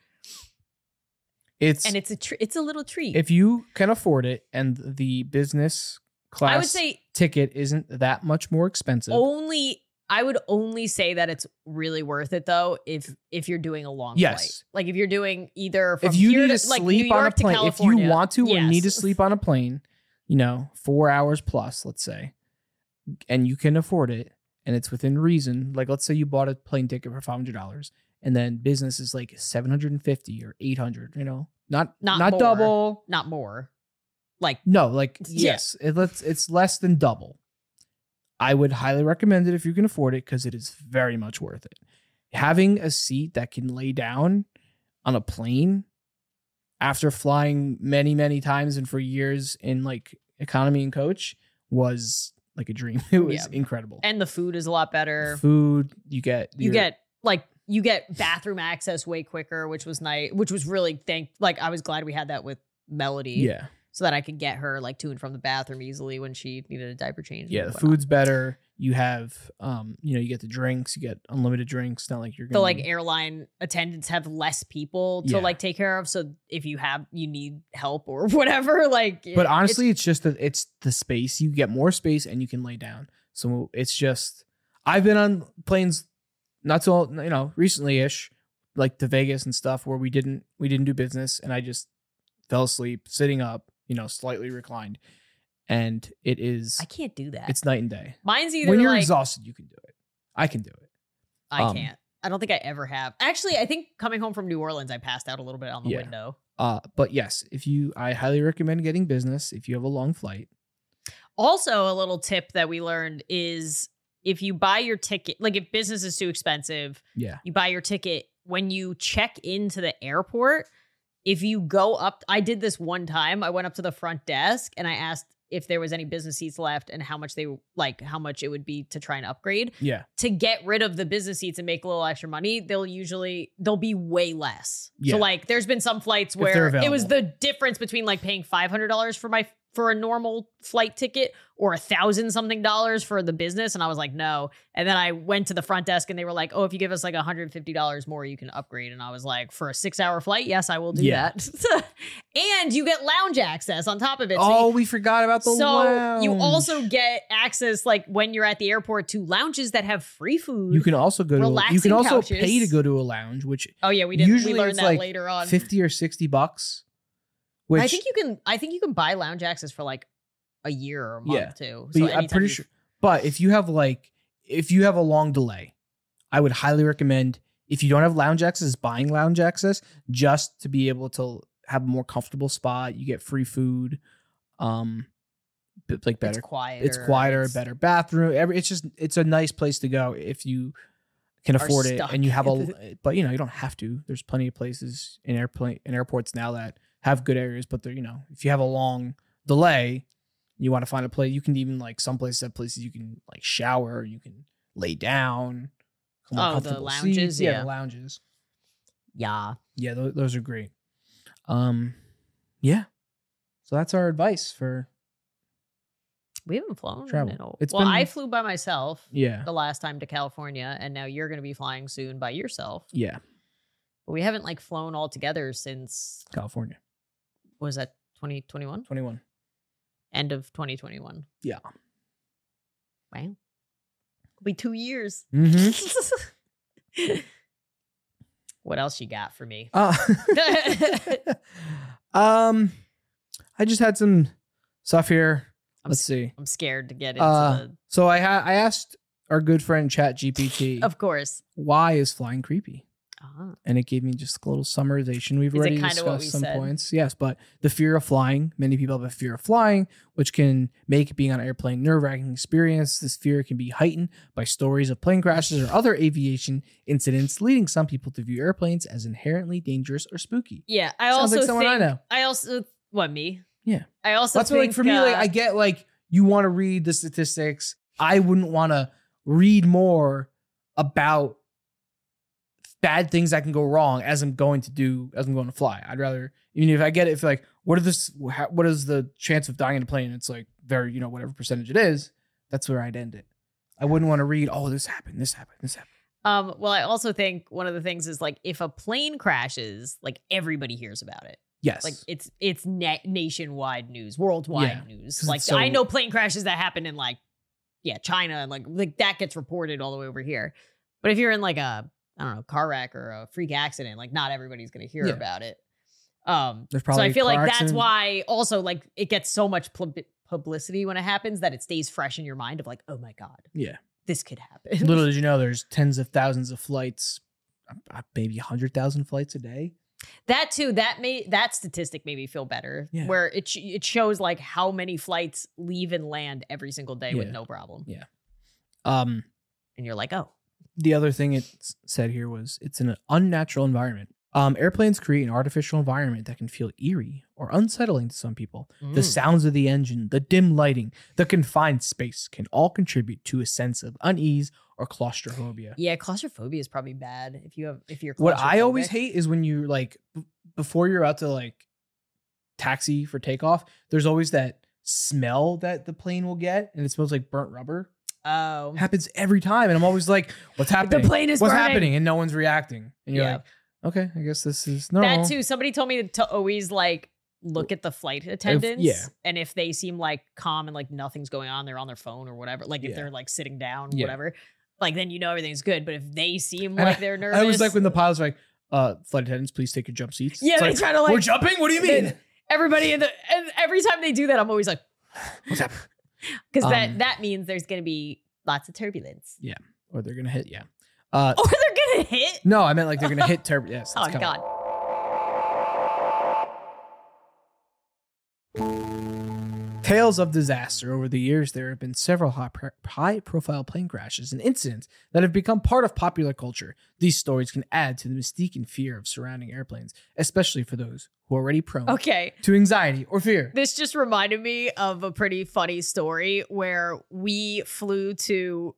It's It's a little treat. if you can afford it and the business class I would say ticket isn't that much more expensive. I would only say that it's really worth it though if you're doing a long flight. Like if you're doing either from if you here need to sleep sleep on a plane, if you want to or need to yes. sleep on a plane, 4 hours plus, let's say, and you can afford it and it's within reason, like let's say you bought a plane ticket for $500 and then business is like 750 or 800, not more. double, not more. Like no, like Yeah. yes, it's less than double. I would highly recommend it if you can afford it because it is very much worth it. Having a seat that can lay down on a plane after flying many, many times and for years in like economy and coach was like a dream. It was incredible. and the food is a lot better. Food, you get bathroom access way quicker, which was nice, which was really I was glad we had that with Melody. Yeah. So that I could get her like to and from the bathroom easily when she needed a diaper change. Yeah, the food's better. You have you get the drinks, you get unlimited drinks. Not like you're The gonna like airline attendants have less people to Yeah. like take care of. So if you need help or whatever, like But honestly, it's just that it's the space. You get more space and you can lay down. So it's just I've been on planes not so recently-ish, like to Vegas and stuff where we didn't do business and I just fell asleep sitting up, slightly reclined. And it is I can't do that. it's night and day. Mine's either When you're like exhausted, you can do it. I can do it. I can't. I don't think I ever have. Actually, I think coming home from New Orleans, I passed out a little bit on the Yeah. window. But yes, I highly recommend getting business if you have a long flight. Also, a little tip that we learned is if you buy your ticket, like if business is too expensive, Yeah. you buy your ticket when you check into the airport. If you go up, I did this one time. I went up to the front desk and I asked if there was any business seats left and how much it would be to try and upgrade. Yeah. To get rid of the business seats and make a little extra money, they'll be way less. Yeah. So like there's been some flights If they're where available. it was the difference between like paying $500 for a normal flight ticket or $1,000 something for the business. And I was like, no. And then I went to the front desk and they were like, oh, if you give us like $150 more, you can upgrade. And I was like, for a 6-hour flight? Yes, I will do Yeah. that. And you get lounge access on top of it. Oh, we forgot about the lounge. You also get access like when you're at the airport to lounges that have free food. You can also go relaxing you can also couches. pay to go to a lounge, which Oh yeah, we did. We usually learned it's that like later on. $50 or $60. Which I think you can buy lounge access for like a year or a month too. But So I'm anytime pretty you- sure. But if you have a long delay, I would highly recommend if you don't have lounge access, buying lounge access just to be able to have a more comfortable spot. You get free food, like better. It's quieter. Better bathroom. It's a nice place to go if you can afford it stuck. and you have but you don't have to. There's plenty of places in airports now that have good areas, but they're if you have a long delay, you want to find a place. You can even some places have places you can shower, you can lay down. more Oh, the comfortable lounges, seats. yeah. The lounges. Yeah. Yeah, those are great. Yeah. So that's our advice for We haven't flown. Travel. I flew by myself yeah. the last time to California, and now you're going to be flying soon by yourself. Yeah, But we haven't flown all together since, California. was that 2021? 21. End of 2021. Yeah. Wow. It'll be 2 years. Mm-hmm. What else you got for me? I just had some stuff here. Let's see. I'm scared to get into So I asked our good friend ChatGPT, of course, why is flying creepy? uh And it gave me just a little summarization. We've Is it already kinda what we discussed some said? points. Yes, but the fear of flying. Many people have a fear of flying, which can make being on an airplane nerve-wracking experience. This fear can be heightened by stories of plane crashes or other aviation incidents, leading some people to view airplanes as inherently dangerous or spooky. Yeah, I Sounds also like someone I think know. I also what me? Yeah. I also That's think what, like, for me, like, I get like you want to read the statistics. I wouldn't want to read more about bad things that can go wrong as I'm going to fly. I'd rather, even if I get it, if like, what is the chance of dying in a plane? It's like very, whatever percentage it is, that's where I'd end it. I wouldn't want to read, oh, this happened. Well, I also think one of the things is like if a plane crashes, like everybody hears about it. Yes. Like it's nationwide news, worldwide news. 'Cause Like it's so- I know plane crashes that happen in like China and like that gets reported all the way over here. But if you're in like a car wreck or a freak accident, like not everybody's going to hear Yeah. about it. There's So probably I feel a like car that's accident. why also like it gets so much publicity when it happens that it stays fresh in your mind of like, oh my God, Yeah. this could happen. Little did you know, there's tens of thousands of flights, maybe 100,000 flights a day. That too, that statistic made me feel better. Yeah. Where it shows like how many flights leave and land every single day with Yeah. no problem. Yeah. And you're like, oh, The other thing it said here was it's an unnatural environment. Airplanes create an artificial environment that can feel eerie or unsettling to some people. The sounds of the engine, the dim lighting, the confined space can all contribute to a sense of unease or claustrophobia. yeah, claustrophobia is probably bad if you're. What I always claustrophobic. hate is when you like before you're about to like taxi for takeoff, there's always that smell that the plane will get, and it smells like burnt rubber. Oh, Happens every time, and I'm always like, "What's happening? the plane is What's burning. happening?" And no one's reacting, and you're Yeah. like, "Okay, I guess this is normal." That too. Somebody told me to always like look at the flight attendants. yeah. And if they seem like calm and like nothing's going on, they're on their phone or whatever. Like if Yeah. they're like sitting down, Yeah. whatever. Like then everything's good. But if they seem And like they're nervous, I was like when the pilots were like, "Flight attendants, please take your jump seats." Yeah, It's they like, try to like we're jumping. What do you mean? everybody and every time they do that, I'm always like, What's happening? because Um, that means there's gonna be lots of turbulence. Or they're gonna hit. Yeah. Or they're gonna hit. No, I meant like they're gonna hit turbulence. Yes. Oh it's coming. God. Tales of disaster. Over the years, there have been several high-profile plane crashes and incidents that have become part of popular culture. These stories can add to the mystique and fear of surrounding airplanes, especially for those who are already prone Okay. to anxiety or fear. This just reminded me of a pretty funny story where we flew to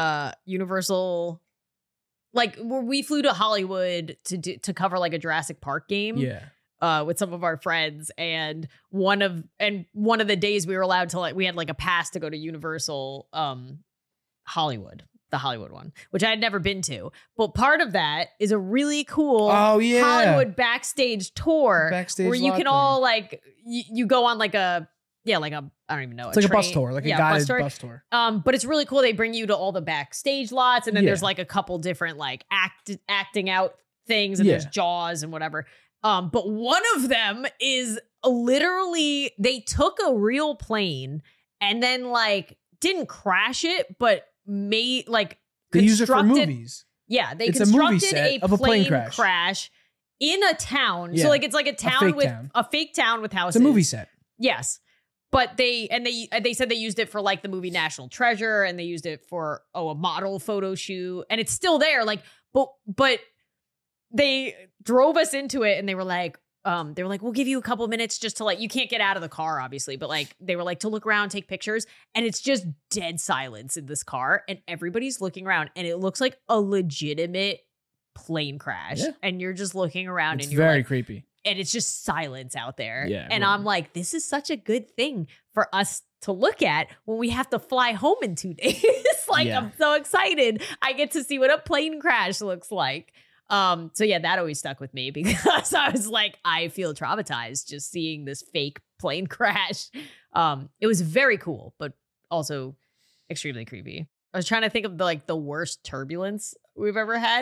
Universal, like where we flew to Hollywood to cover like a Jurassic Park game. Yeah. With some of our friends, and one of the days we were allowed to we had like a pass to go to Universal Hollywood, the Hollywood one, which I had never been to. But part of that is a really cool Oh yeah. Hollywood backstage tour Backstage where you lot can thing. all like you go on like a I don't even know. It's like a bus tour, like a guided bus tour. But it's really cool. They bring you to all the backstage lots, and then Yeah. there's like a couple different like acting out things, and Yeah. there's Jaws and whatever. But one of them is literally they took a real plane and then like didn't crash it, but made like They use it for constructed- movies. Yeah, they It's a movie constructed set a of a plane plane crash. in a town. Yeah. So like it's like a town fake with town. a fake town with It's houses. a movie set. Yes. But they said they used it for like the movie National Treasure, and they used it for a model photo shoot, and it's still there. Like, but they drove us into it, and they were like, we'll give you a couple minutes just to you can't get out of the car, obviously, but like they were like to look around, take pictures, and it's just dead silence in this car, and everybody's looking around, and it looks like a legitimate plane crash, Yeah. and you're just looking around, It's and you're very like, creepy. and it's just silence out there. Yeah, and right. I'm like, this is such a good thing for us to look at when we have to fly home in 2 days. Yeah. I'm so excited. I get to see what a plane crash looks like. So yeah, that always stuck with me because I was like, I feel traumatized just seeing this fake plane crash. It was very cool, but also extremely creepy. I was trying to think of the worst turbulence we've ever had.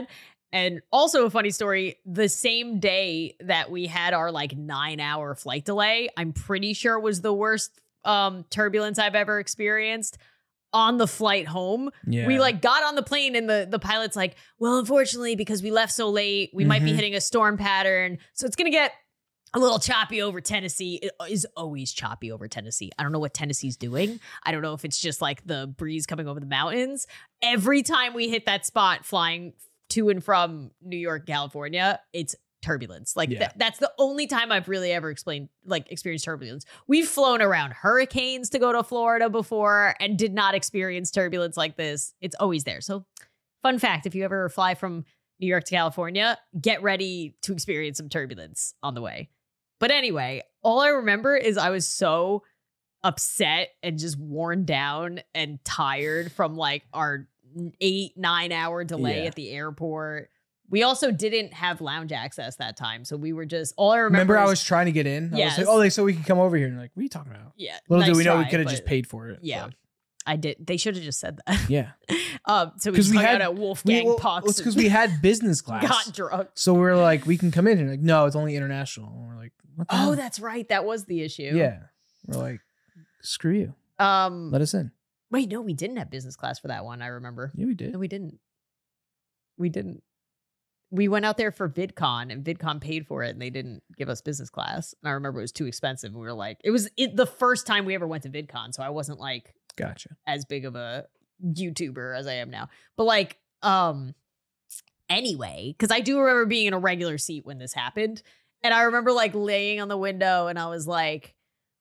And also a funny story, the same day that we had our like 9-hour flight delay, I'm pretty sure was the worst turbulence I've ever experienced. On the flight home, we like got on the plane and the pilot's like, well, unfortunately, because we left so late, we might be hitting a storm pattern. So it's going to get a little choppy over Tennessee. It is always choppy over Tennessee. I don't know what Tennessee's doing. I don't know if it's just like the breeze coming over the mountains. Every time we hit that spot flying to and from New York, California, it's turbulence. Like that's the only time I've really ever experienced turbulence. We've flown around hurricanes to go to Florida before and did not experience turbulence like this. It's always there. So fun fact, if you ever fly from New York to California, get ready to experience some turbulence on the way. But anyway, all I remember is I was so upset and just worn down and tired from like our 8-9 hour delay at the airport. We also didn't have lounge access that time. So we were just, all I remember I was trying to get in. Yes. I was like, oh, so we can come over here. And like, what are you talking about? Yeah. Little did we know we could have just paid for it. Yeah. But. I did. They should have just said that. Yeah. So we had a Wolfgang Pucks. It's because we had business class. Got drunk. So we're like, we can come in. And like, no, it's only international. And we're like, what the hell? That's right. That was the issue. Yeah. We're like, screw you. Let us in. Wait, no, we didn't have business class for that one. I remember. Yeah, we did. No, we didn't. We went out there for VidCon and VidCon paid for it and they didn't give us business class. And I remember it was too expensive. And we were like, it was the first time we ever went to VidCon. So I wasn't like, gotcha, as big of a YouTuber as I am now. But like, anyway, because I do remember being in a regular seat when this happened. And I remember like laying on the window and I was like,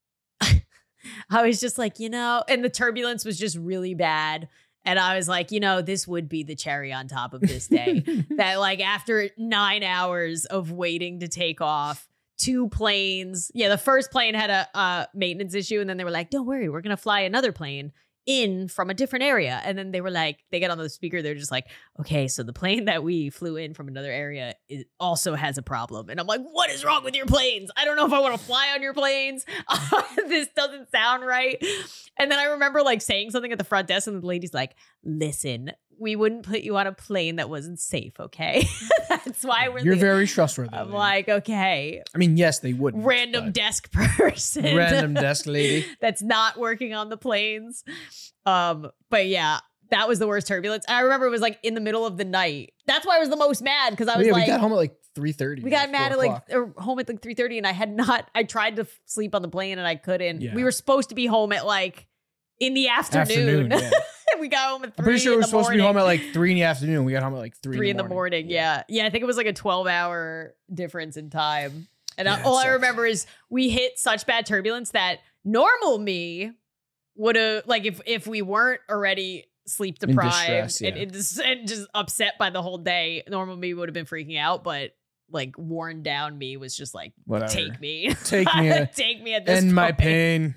I was just like, and the turbulence was just really bad. And I was like, this would be the cherry on top of this day. That like after 9 hours of waiting to take off, 2 planes. Yeah, the first plane had a maintenance issue. And then they were like, don't worry, we're going to fly another plane in from a different area. And then they were like, they get on the speaker. They're just like, okay, so the plane that we flew in from another area also has a problem. And I'm like, what is wrong with your planes? I don't know if I want to fly on your planes. This doesn't sound right. And then I remember like saying something at the front desk and the lady's like, listen, we wouldn't put you on a plane that wasn't safe, okay? That's why you're very trustworthy. I'm like, okay. I mean, yes, they would. Random desk person. Random desk lady. That's not working on the planes. But yeah, that was the worst turbulence. I remember it was like in the middle of the night. That's why I was the most mad because I was like, we got home at like 3:30. We got mad at home at like 3:30 and I tried to sleep on the plane and I couldn't. Yeah. We were supposed to be home at like in the afternoon. Yeah. We got home at 3 I'm pretty sure we were supposed to be home at like 3 in the afternoon. We got home at like 3 in the morning. Yeah. I think it was like a 12-hour difference in time. And yeah, all I remember is we hit such bad turbulence that normal me would have, like, if we weren't already sleep deprived and just upset by the whole day, normal me would have been freaking out. But like worn down me was just like, whatever. Take me. Take me. Take me at this point. End my pain.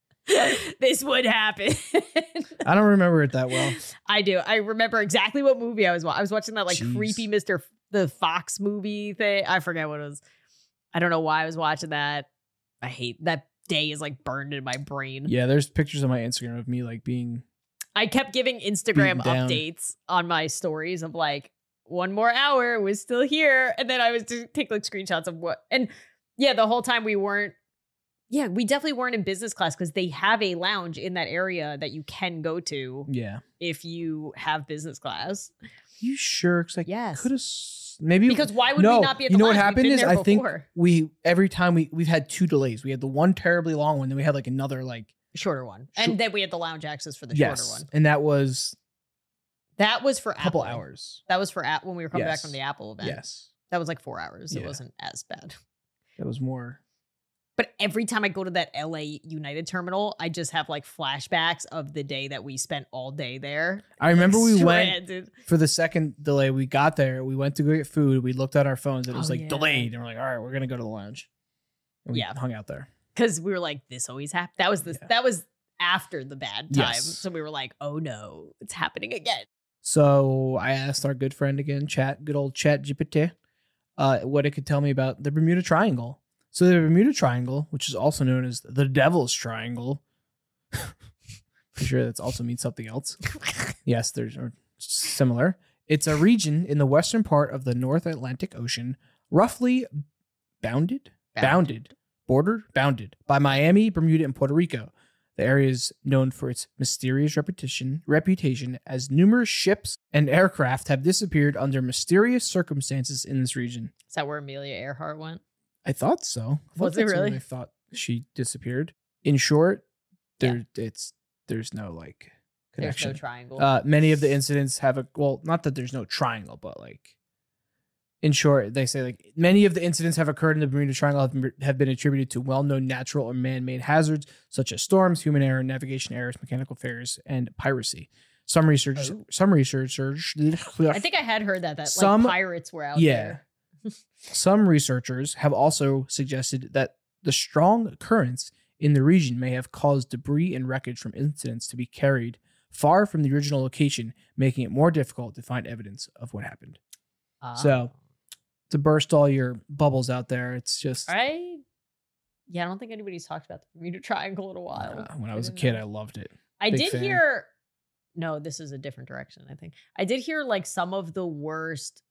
This would happen. I don't remember it that well. I do. I remember exactly what movie I was watching. I was watching that like creepy the Fox movie thing. I forget what it was. I don't know why I was watching that. I hate that day is like burned in my brain. Yeah, there's pictures on my Instagram of me like being. I kept giving Instagram updates on my stories of like 1 more hour was still here, and then I was to take like screenshots of what. And yeah, the whole time we weren't. Yeah, we definitely weren't in business class because they have a lounge in that area that you can go to. Yeah, if you have business class. You sure? Because yes. Could have maybe because why would we not be at the You know lounge? what happened is I think every time we've had 2 delays. We had the one terribly long one, then we had like another like shorter one, and then we had the lounge access for the shorter one. And that was for a couple hours. That was for when we were coming back from the Apple event. Yes, that was like 4 hours. It wasn't as bad. That was more. But every time I go to that LA United terminal, I just have like flashbacks of the day that we spent all day there. I remember we went for the second delay. We got there. We went to go get food. We looked at our phones. And it was delayed. And we're like, all right, we're going to go to the lounge. And we hung out there. Because we were like, this always happens. That was after the bad time. Yes. So we were like, oh no, it's happening again. So I asked our good friend again, good old ChatGPT, what it could tell me about the Bermuda Triangle. So the Bermuda Triangle, which is also known as the Devil's Triangle, pretty sure that also means something else. Yes, there's similar, It's a region in the western part of the North Atlantic Ocean, roughly bounded by Miami, Bermuda, and Puerto Rico. The area is known for its mysterious reputation as numerous ships and aircraft have disappeared under mysterious circumstances in this region. Is that where Amelia Earhart went? I thought so. Was it really? I thought she disappeared. In short, there's no like connection. There's no triangle. Many of the incidents have not that there's no triangle, but like in short, they say like many of the incidents have occurred in the Bermuda Triangle have been attributed to well-known natural or man-made hazards such as storms, human error, navigation errors, mechanical failures, and piracy. Some researchers. I think I had heard that like pirates were out there. Some researchers have also suggested that the strong currents in the region may have caused debris and wreckage from incidents to be carried far from the original location, making it more difficult to find evidence of what happened. So, to burst all your bubbles out there, it's just... I don't think anybody's talked about the Bermuda Triangle in a while. When I was a kid, I loved it. I did hear... No, this is a different direction, I think. I did hear like some of the worst...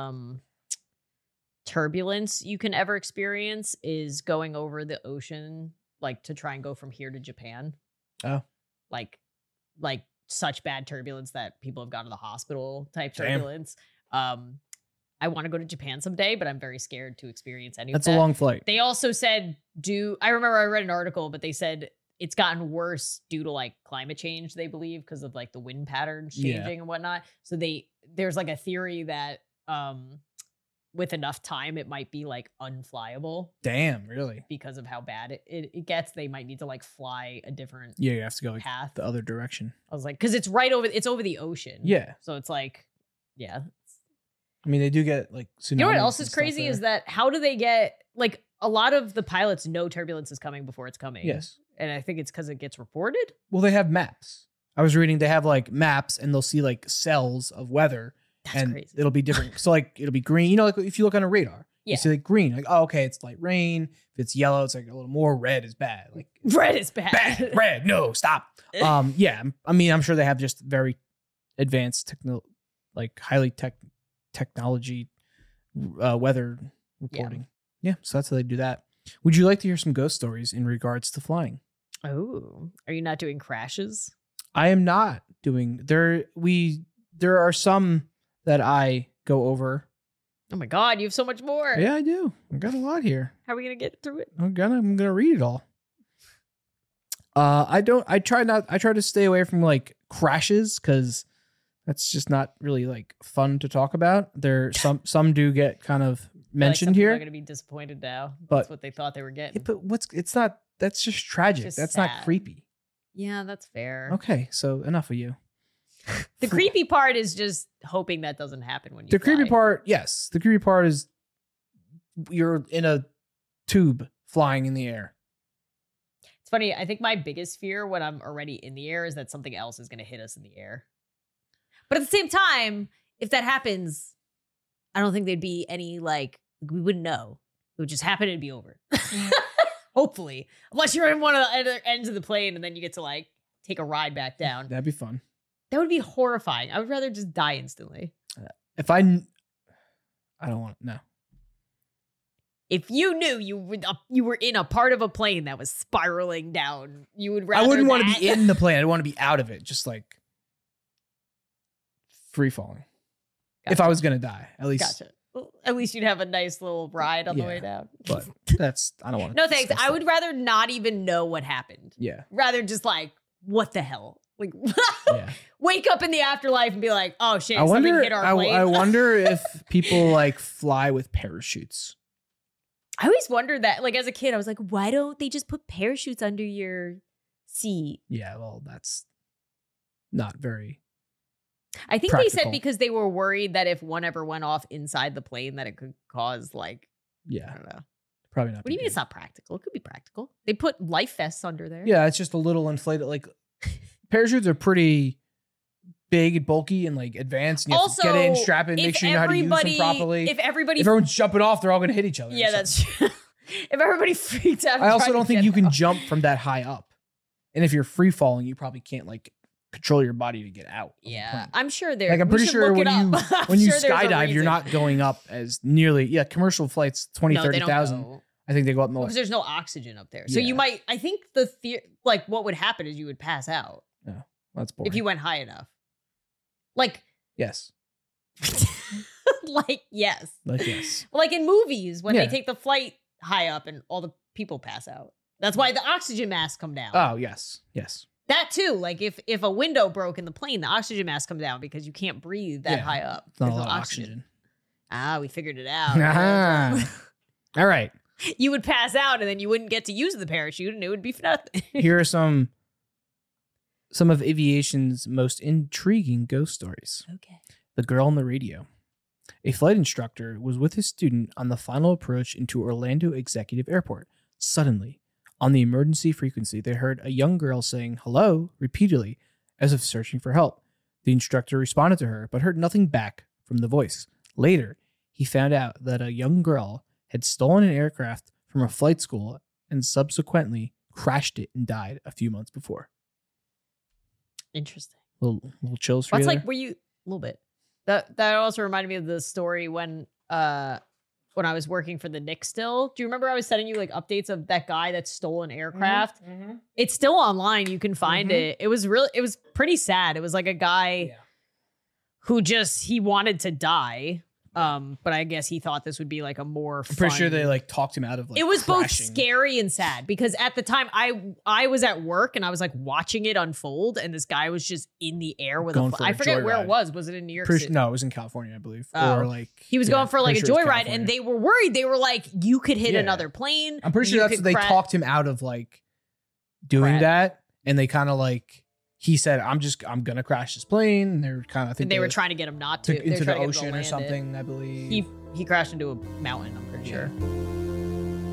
turbulence you can ever experience is going over the ocean, like to try and go from here to Japan. Oh, like such bad turbulence that people have gone to the hospital type Damn. turbulence. I want to go to Japan someday, but I'm very scared to experience any of that. That's a long flight. They also said I remember I read an article, but they said it's gotten worse due to like climate change, they believe, because of like the wind patterns changing and whatnot. So there's like a theory that with enough time, it might be like unflyable. Damn, really? Because of how bad it gets, they might need to like fly a different you have to go like path. the other direction. I was like, because it's over the ocean. Yeah. So it's like, yeah. I mean, they do get like tsunamis. You know what else is crazy is that how do they get like a lot of the pilots know turbulence is coming before it's coming. Yes. And I think it's because it gets reported. Well, they have maps. I was reading they have like maps and they'll see like cells of weather. That's crazy. It'll be different. So like it'll be green. You know, like if you look on a radar, you see like green. Like, oh, okay, it's light rain. If it's yellow, it's like a little more. Red is bad. Like red is bad. Bad. Red. No, stop. Yeah. I mean, I'm sure they have just very advanced highly technology weather reporting. Yeah. So that's how they do that. Would you like to hear some ghost stories in regards to flying? Oh, are you not doing crashes? I am not doing there are some that I go over. Oh my God, you have so much more. Yeah, I do. I got a lot here. How are we gonna get through it? I'm gonna read it all. I try to stay away from like crashes because that's just not really like fun to talk about. There some do get kind of mentioned here. They're gonna be disappointed now. But that's what they thought they were getting. Yeah, but that's just tragic. Just that's sad. not creepy. Yeah, that's fair. Okay, so enough of you. The creepy part is just hoping that doesn't happen when you The fly. creepy part, yes. The creepy part is you're in a tube flying in the air. It's funny. I think my biggest fear when I'm already in the air is that something else is going to hit us in the air. But at the same time, if that happens, I don't think there'd be any we wouldn't know. It would just happen and be over. Hopefully. Unless you're in one of the other ends of the plane and then you get to take a ride back down. That'd be fun. That would be horrifying. I would rather just die instantly. If I don't want no. If you knew you were in a part of a plane that was spiraling down, you would rather. I wouldn't want to be in the plane. I'd want to be out of it, just like free falling. Gotcha. If I was gonna die, at least. Gotcha. Well, at least you'd have a nice little ride on the way down. But I don't want to. No thanks. I would rather not even know what happened. Yeah. Rather just what the hell? Wake up in the afterlife and be like, oh shit, something hit our plane. I wonder if people fly with parachutes. I always wondered that. As a kid, I was like, why don't they just put parachutes under your seat? Yeah, well, that's not very I think practical. They said because they were worried that if one ever went off inside the plane, that it could cause I don't know. Probably not. What do you mean it's not practical? It could be practical. They put life vests under there. Yeah, it's just a little inflated. Parachutes are pretty big and bulky and advanced. And you have to get in, strap in, make sure you know how to use them properly. If everyone's jumping off, they're all going to hit each other. Yeah, that's true. If everybody freaks out. I also don't think you can jump from that high up. And if you're free falling, you probably can't control your body to get out. Of the Yeah, plane. I'm sure there. Like I'm we pretty should sure look when it you up. I'm when you sure there's a skydive, you're reason. not going up as nearly. Commercial flights 20, No, they don't 30,000. go. I think they go up more. Because there's no oxygen up there. So Yeah. you might, I think like what would happen is you would pass out That's boring. if you went high enough. Like, Yes. like, yes. Like yes. Like in movies when Yeah. they take the flight high up and all the people pass out. That's why the oxygen masks come down. Oh yes. Yes. That too. Like if a window broke in the plane, the oxygen mask come down because you can't breathe that Yeah. high up. It's not a There's lot no of oxygen. Ah, we figured it out. Ah. All right. You would pass out and then you wouldn't get to use the parachute and it would be for nothing. Here are some of aviation's most intriguing ghost stories. Okay. The girl on the radio. A flight instructor was with his student on the final approach into Orlando Executive Airport. Suddenly, on the emergency frequency, they heard a young girl saying hello repeatedly as if searching for help. The instructor responded to her, but heard nothing back from the voice. Later, he found out that a young girl had stolen an aircraft from a flight school and subsequently crashed it and died a few months before. Interesting. Little chills for That's you like there? were you a little bit. That also reminded me of the story when I was working for the Knicks still. Do you remember I was sending you like updates of that guy that stole an aircraft? Mm-hmm. It's still online. You can find Mhm. it. It was pretty sad. It was like a guy who he wanted to die. But I guess he thought this would be like a more I'm pretty sure fun- they like talked him out of like it was crashing. both scary and sad because at the time I was at work and I was like watching it unfold and this guy was just in the air with Going for I a forget where joyride. it was. Was it in New York Pretty City? no, it was in California, I believe. Oh. Or like He was going for like a pretty sure it was joyride and California. they were worried. They were like, you could hit Yeah. another plane. I'm pretty sure you that's could what they crash- talked him out of like doing Crash. that, and they kind of like he said, "I'm gonna crash this plane." And they were kind of And they were trying to get him not to. took They were into the trying to get him to ocean or land it. something, I believe. He crashed into a mountain, I'm pretty Yeah. sure.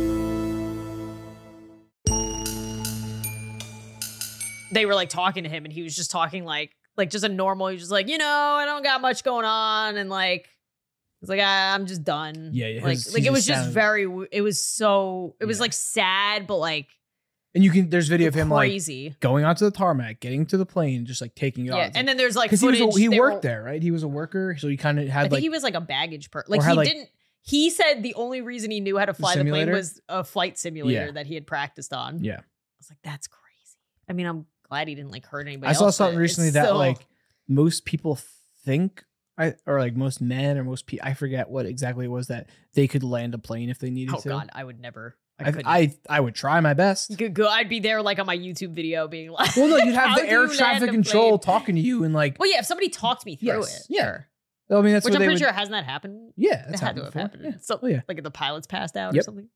They were like talking to him and he was just talking like just a normal, he was just like, I don't got much going on. And like, it's like, I'm just done. Yeah, yeah, Like, his- like he it was just just sounded- very, it was Yeah. like sad, but like And there's video of him like crazy. going onto the tarmac, getting to the plane, just like taking it off. Yeah. And then there's like because footage. he they worked were- there, right? He was a worker, so he kind of I had think like he was like a baggage Like had, he like- didn't. He said the only reason he knew how to fly the plane simulator? was a flight simulator Yeah. that he had practiced on. yeah. I was like, that's crazy. I mean, I'm glad he didn't like hurt anybody. I saw else, but something recently it's that still- like most people think, or like most men or most people, I forget what exactly it was, that they could land a plane if they needed Oh to. God, I would never. I I, couldn't. I would try my best. You could go. I'd be there like on my YouTube video, being like, Well, no, you'd "How have the do air you land traffic a control plane?" talking to you and like. Well, yeah, if somebody talked me through Yes, it, yeah. sure. I mean, that's Which what I'm they pretty would. sure hasn't that happened. Yeah, It that's had to happened have before. happened. Yeah. So, Oh, yeah. like if the pilots passed out or Yep. something.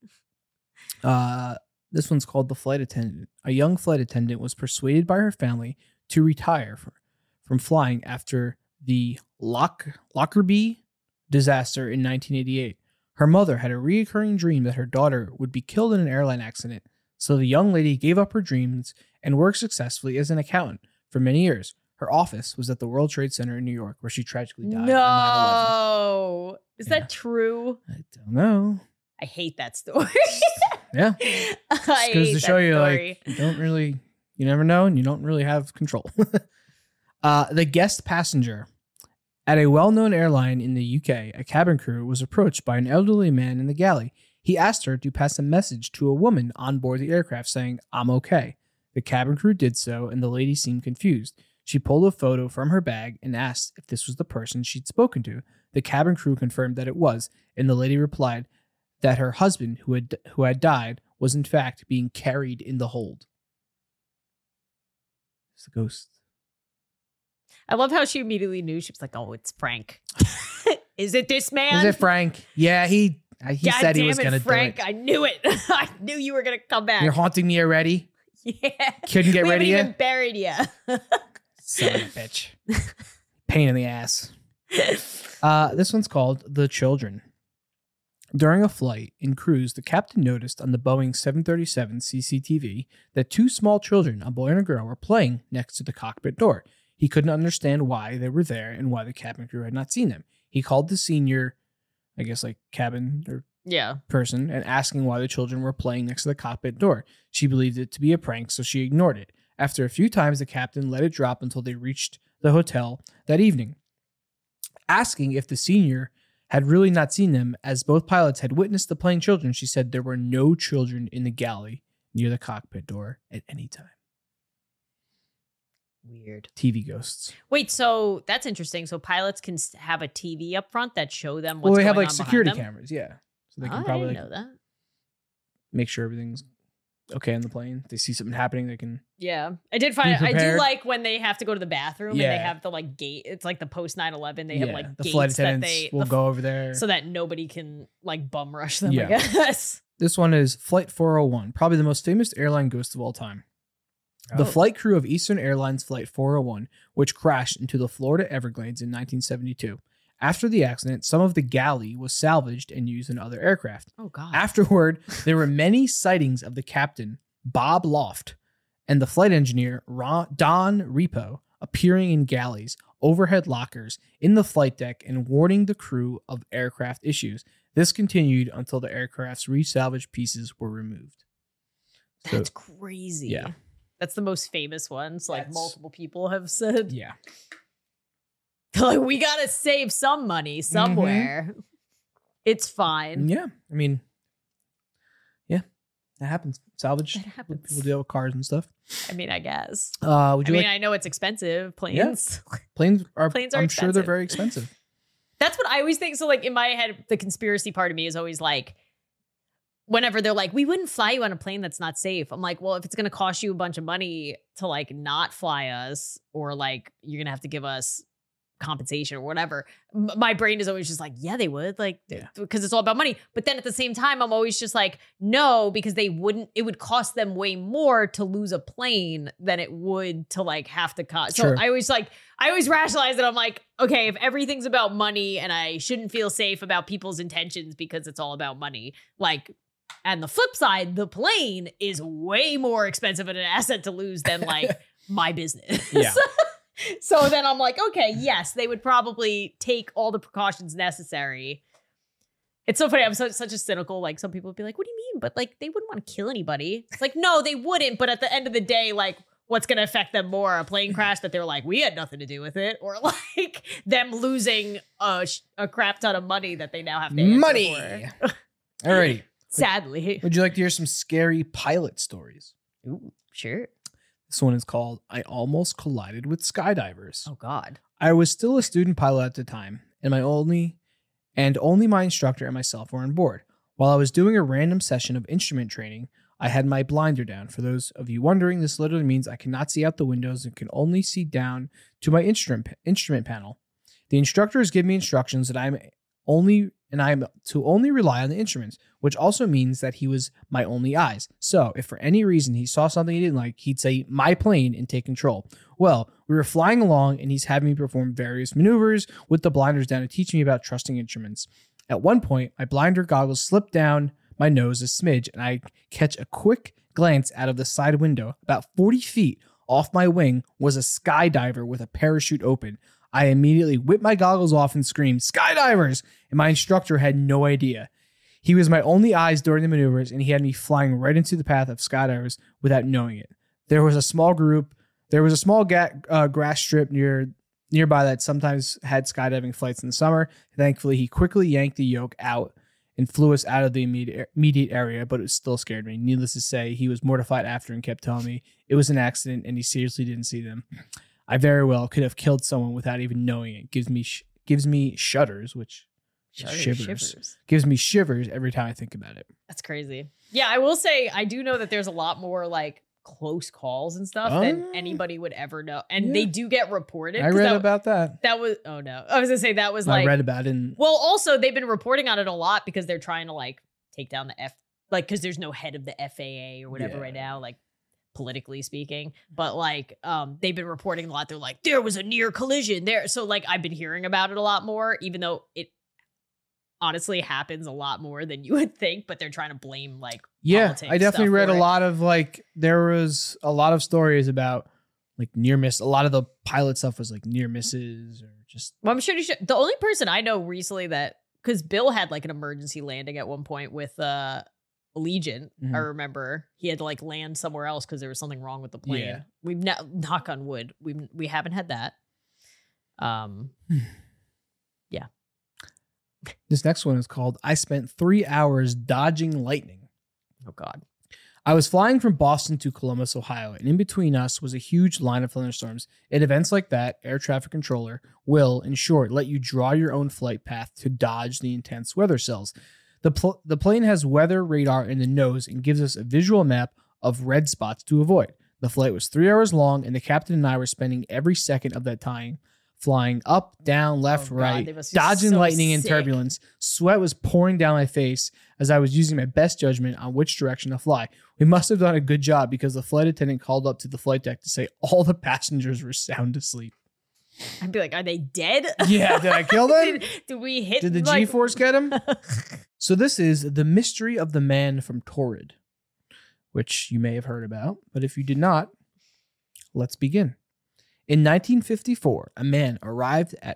This one's called The Flight Attendant. A young flight attendant was persuaded by her family to retire from flying after the Lockerbie disaster in 1988. Her mother had a recurring dream that her daughter would be killed in an airline accident, so the young lady gave up her dreams and worked successfully as an accountant for many years. Her office was at the World Trade Center in New York, where she tragically died on 9/11. No, is Yeah. that true? I don't know. I hate that story. Yeah. I Just goes hate to show that you, story. like, you never know, and you don't really have control. The guest passenger. At a well-known airline in the UK, a cabin crew was approached by an elderly man in the galley. He asked her to pass a message to a woman on board the aircraft saying, "I'm okay." The cabin crew did so, and the lady seemed confused. She pulled a photo from her bag and asked if this was the person she'd spoken to. The cabin crew confirmed that it was, and the lady replied that her husband, who had died, was in fact being carried in the hold. It's a ghost. I love how she immediately knew. She was like, "Oh, it's Frank. Is it this man? Is it Frank? Yeah, he God said he damn was it, going to do Frank. it. I knew it. I knew you were gonna come back. You're haunting me already? Yeah. Couldn't get We rid haven't of you? even buried you. Son of a bitch. Pain in the ass. This one's called The Children. During a flight in cruise, the captain noticed on the Boeing 737 CCTV that two small children, a boy and a girl, were playing next to the cockpit door. He couldn't understand why they were there and why the cabin crew had not seen them. He called the senior, I guess like cabin or Yeah. person, and asking why the children were playing next to the cockpit door. She believed it to be a prank, so she ignored it. After a few times, the captain let it drop until they reached the hotel that evening. Asking if the senior had really not seen them, as both pilots had witnessed the playing children, she said there were no children in the galley near the cockpit door at any time. Weird. TV ghosts. Wait, so that's interesting. So pilots can have a TV up front that show them what's Well, they have going like on security behind them? cameras, yeah. So they Oh, can I probably didn't like, know that. make sure everything's okay on the plane. If they see something happening, they can. Yeah, I did find. I do prepared. like when they have to go to the bathroom and they Yeah. have the like gate. It's like the post 9/11. They have Yeah, like the gates flight that attendants they will go over there. so that nobody can like bum rush them. Yeah. I guess. This one is Flight 401, probably the most famous airline ghost of all time. The Oh. flight crew of Eastern Airlines Flight 401, which crashed into the Florida Everglades in 1972. After the accident, some of the galley was salvaged and used in other aircraft. Oh God. Afterward, there were many sightings of the captain, Bob Loft, and the flight engineer, Don Repo, appearing in galleys, overhead lockers, in the flight deck, and warning the crew of aircraft issues. This continued until the aircraft's resalvaged pieces were removed. So, That's crazy. yeah. That's the most famous one. So like That's- multiple people have said, yeah. they're like, we gotta save some money somewhere. It's fine. Yeah. I mean, yeah, that happens. Salvage. That happens. People deal with cars and stuff. I mean, I guess. Would I you mean, like I know it's expensive. Planes. planes? planes are I'm sure they're expensive. very expensive. That's what I always think. So, like, in my head, the conspiracy part of me is always like, whenever they're like, we wouldn't fly you on a plane that's not safe. I'm like, well, if it's going to cost you a bunch of money to like not fly us, or like you're going to have to give us compensation or whatever, my brain is always just like, yeah, they would, like, Yeah. because it's all about money. But then at the same time, I'm always just like, no, because they wouldn't, it would cost them way more to lose a plane than it would to like have to cost. So Sure. I always rationalize it. I'm like, okay, if everything's about money and I shouldn't feel safe about people's intentions because it's all about money, like, and the flip side, the plane is way more expensive and an asset to lose than like my business. Yeah. So then I'm like, okay, yes, they would probably take all the precautions necessary. It's so funny. I'm such a cynical, like some people would be like, what do you mean? But like, they wouldn't want to kill anybody. It's like, no, they wouldn't. But at the end of the day, like, what's going to affect them more? A plane crash that they're like, we had nothing to do with it. Or like them losing a crap ton of money that they now have to answer Money. for. Alrighty. Sadly. Would you like to hear some scary pilot stories? Ooh, sure. This one is called I Almost Collided with Skydivers. Oh, God. I was still a student pilot at the time, and only my instructor and myself were on board. While I was doing a random session of instrument training, I had my blinder down. For those of you wondering, this literally means I cannot see out the windows and can only see down to my instrument panel. The instructor has given me instructions that I am to only rely on the instruments, which also means that he was my only eyes. So if for any reason he saw something he didn't like, he'd say, my plane, and take control. Well, we were flying along and he's having me perform various maneuvers with the blinders down to teach me about trusting instruments. At one point, my blinder goggles slip down my nose a smidge and I catch a quick glance out of the side window. About 40 feet off my wing was a skydiver with a parachute open. I immediately whipped my goggles off and screamed, "Skydivers!" And my instructor had no idea. He was my only eyes during the maneuvers, and he had me flying right into the path of skydivers without knowing it. There was a small grass strip nearby that sometimes had skydiving flights in the summer. Thankfully, he quickly yanked the yoke out and flew us out of the immediate area, but it still scared me. Needless to say, he was mortified after and kept telling me it was an accident and he seriously didn't see them. I very well could have killed someone without even knowing it. Gives me shudders, which shivers. Gives me shivers every time I think about it. That's crazy. Yeah, I will say I do know that there's a lot more like close calls and stuff than anybody would ever know, and they do get reported. I read about that. That was I was gonna say that was I like read about it. Well, also they've been reporting on it a lot because they're trying to like take down the because there's no head of the FAA or whatever right now, like politically speaking. But like they've been reporting a lot. They're like, there was a near collision there. So like I've been hearing about it a lot more, even though it honestly happens a lot more than you would think, but they're trying to blame like politics I definitely stuff read for a it. lot of like there was a lot of stories about like near miss. A lot of the pilot stuff was like near misses or just. Well, I'm sure the only person I know recently that because Bill had like an emergency landing at one point with Allegiant. I Mhm. remember he had to like land somewhere else because there was something wrong with the plane. Yeah. We've knock on wood. We haven't had that. Yeah. This next one is called I Spent 3 Hours Dodging Lightning. Oh God. I was flying from Boston to Columbus, Ohio, and in between us was a huge line of thunderstorms. At events like that, air traffic controller will, in short, let you draw your own flight path to dodge the intense weather cells. The plane has weather radar in the nose and gives us a visual map of red spots to avoid. The flight was 3 hours long, and the captain and I were spending every second of that time flying up, down, left, Oh, God, right, they must be dodging so lightning and sick. turbulence. Sweat was pouring down my face as I was using my best judgment on which direction to fly. We must have done a good job because the flight attendant called up to the flight deck to say all the passengers were sound asleep. I'd be like, are they dead? Yeah, did I kill them? Did we hit? Did the like- G-force get him? So this is The Mystery of the Man from Torrid, which you may have heard about, but if you did not, let's begin. In 1954, a man arrived at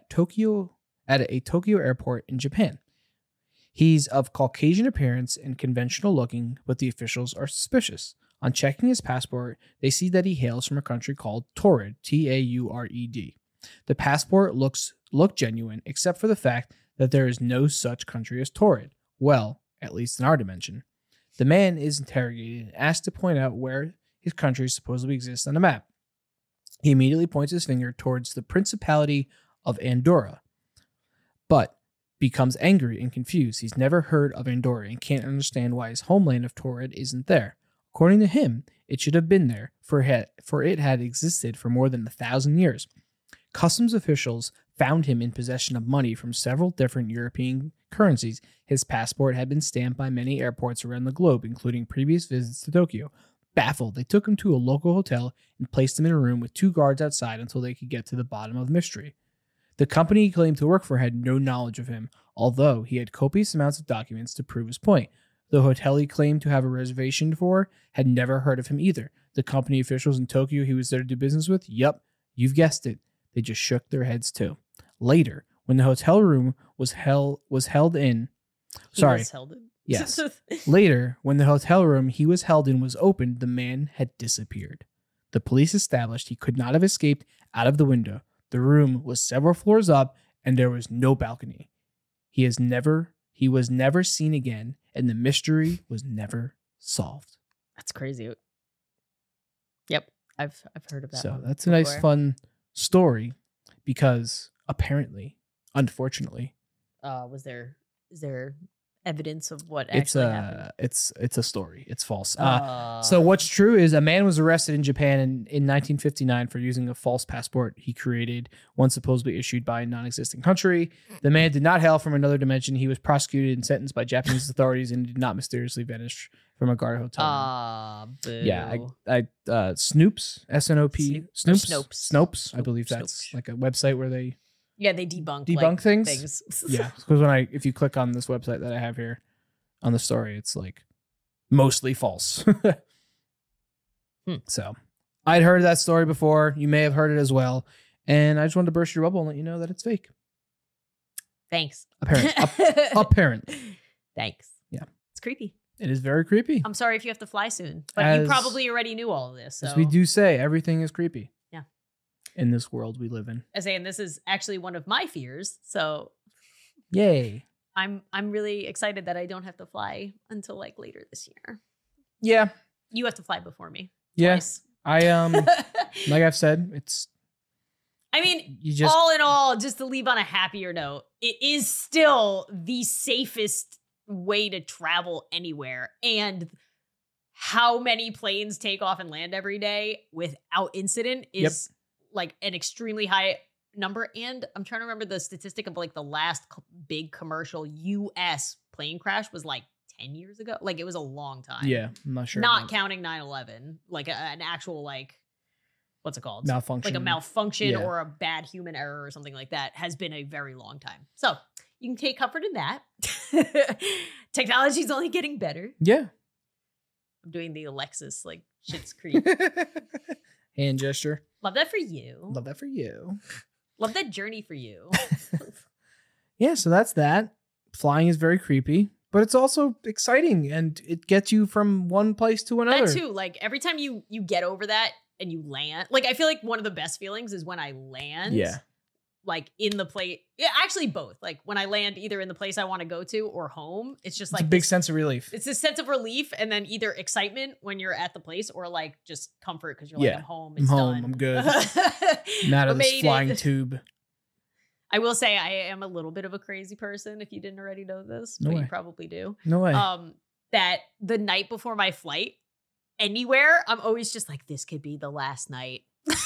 a Tokyo airport in Japan. He's of Caucasian appearance and conventional looking, but the officials are suspicious. On checking his passport, they see that he hails from a country called Torrid, T-A-U-R-E-D. The passport look genuine, except for the fact that there is no such country as Torrid. Well, at least in our dimension. The man is interrogated and asked to point out where his country supposedly exists on the map. He immediately points his finger towards the Principality of Andorra, but becomes angry and confused. He's never heard of Andorra and can't understand why his homeland of Torrid isn't there. According to him, it should have been there, for it had existed for more than 1,000 years. Customs officials found him in possession of money from several different European currencies. His passport had been stamped by many airports around the globe, including previous visits to Tokyo. Baffled, they took him to a local hotel and placed him in a room with 2 guards outside until they could get to the bottom of the mystery. The company he claimed to work for had no knowledge of him, although he had copious amounts of documents to prove his point. The hotel he claimed to have a reservation for had never heard of him either. The company officials in Tokyo he was there to do business with, yup, you've guessed it, they just shook their heads too. Later, when the hotel room was held in. Yes. Later, when the hotel room he was held in was opened, the man had disappeared. The police established he could not have escaped out of the window. The room was several floors up, and there was no balcony. He was never seen again, and the mystery was never solved. That's crazy. Yep, I've heard of that. So one that's a nice, before. fun story, because apparently, unfortunately, Is there evidence of what it's actually happened? a story. It's false. So what's true is a man was arrested in Japan in 1959 for using a false passport he created, one supposedly issued by a non-existent country. The man did not hail from another dimension. He was prosecuted and sentenced by Japanese authorities and did not mysteriously vanish from a guard hotel. Boo. Yeah, Snoops, S-N-O-P, Snopes. I believe that's Snopes. like a website where they Yeah, they debunk debunk things. things. Yeah, because if you click on this website that I have here on the story, it's like mostly false. So I'd heard that story before. You may have heard it as well. And I just wanted to burst your bubble and let you know that it's fake. Thanks. Apparently. Thanks. Yeah. It's creepy. It is very creepy. I'm sorry if you have to fly soon, but you As- probably already knew all of this. So. As we do say, everything is creepy. Yeah. In this world we live in. I say, and this is actually one of my fears. So Yay. I'm really excited that I don't have to fly until like later this year. Yeah. You have to fly before me. Yeah. Twice. I like I've said, it's I mean, you just all in all, just to leave on a happier note, it is still the safest way to travel anywhere. And how many planes take off and land every day without incident is like an extremely high number. And I'm trying to remember the statistic of like the last big commercial US plane crash was like 10 years ago. Like it was a long time. Yeah, I'm not sure. Not about counting 9/11, like an actual like, what's it called? malfunction. Like a malfunction Yeah. or a bad human error or something like that has been a very long time. So you can take comfort in that. Technology's only getting better. Yeah. I'm doing the Alexis like Schitt's Creek. Hand gesture. Love that for you. Love that for you. Love that journey for you. Yeah, so that's that. Flying is very creepy, but it's also exciting and it gets you from one place to another. That too. Like every time you get over that and you land, like I feel like one of the best feelings is when I land. Yeah. Like in the place. Yeah, actually both. Like when I land either in the place I want to go to or home, it's just It's like a big sense of relief. It's this sense of relief, and then either excitement when you're at the place or like just comfort because you're like, I'm home. It's I'm home. done. I'm good. I'm out of this flying tube. I will say I am a little bit of a crazy person. If you didn't already know this, No but way. you probably do. No way. That the night before my flight, anywhere, I'm always just like, this could be the last night.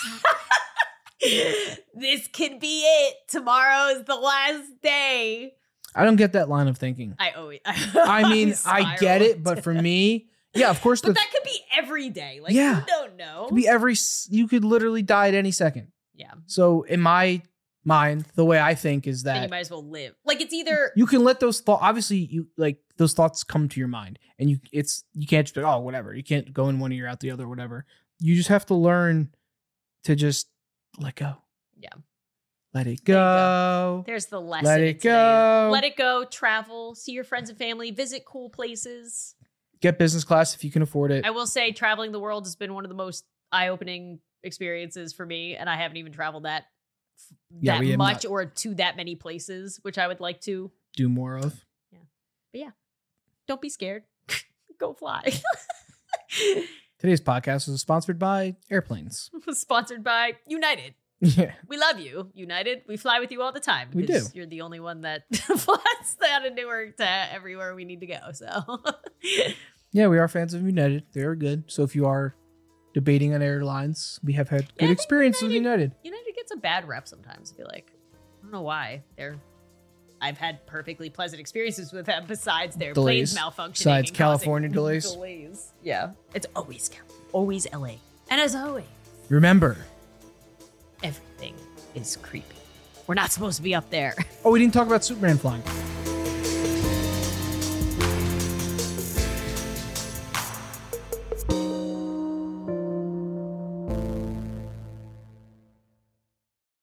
This could be it. Tomorrow's the last day. I don't get that line of thinking. I mean, I get it, but for me, yeah, of course. But that could be every day. Like, Yeah. you don't know. It could be you could literally die at any second. Yeah. So in my mind, the way I think is Then you that might as well live. Like it's either you can let those thoughts, obviously you like those thoughts come to your mind and you can't just be, oh, whatever. You can't go in one ear out the other, whatever. You just have to learn to just let go. Yeah. Let it There you go. there's the lesson. Let in it today. go. Let it go. Travel. See your friends and family. Visit cool places. Get business class if you can afford it. I will say traveling the world has been one of the most eye-opening experiences for me, and I haven't even traveled that Yeah, we have much not. or to that many places, which I would like to. Do more of. But yeah, don't be scared. Go fly. Today's podcast was sponsored by airplanes. Sponsored by United. Yeah. We love you, United. We fly with you all the time. We because do. You're the only one that flies out of Newark to everywhere we need to go. So Yeah, we are fans of United. They're good. So if you are debating on airlines, we have had I good think experience with United. United gets a bad rep sometimes. I feel like I don't know why. I've had perfectly pleasant experiences with them besides their Delays. planes malfunctioning. Besides and California causing delays. Yeah, it's always LA, and as always, Remember. everything is creepy. We're not supposed to be up there. Oh, we didn't talk about Superman flying.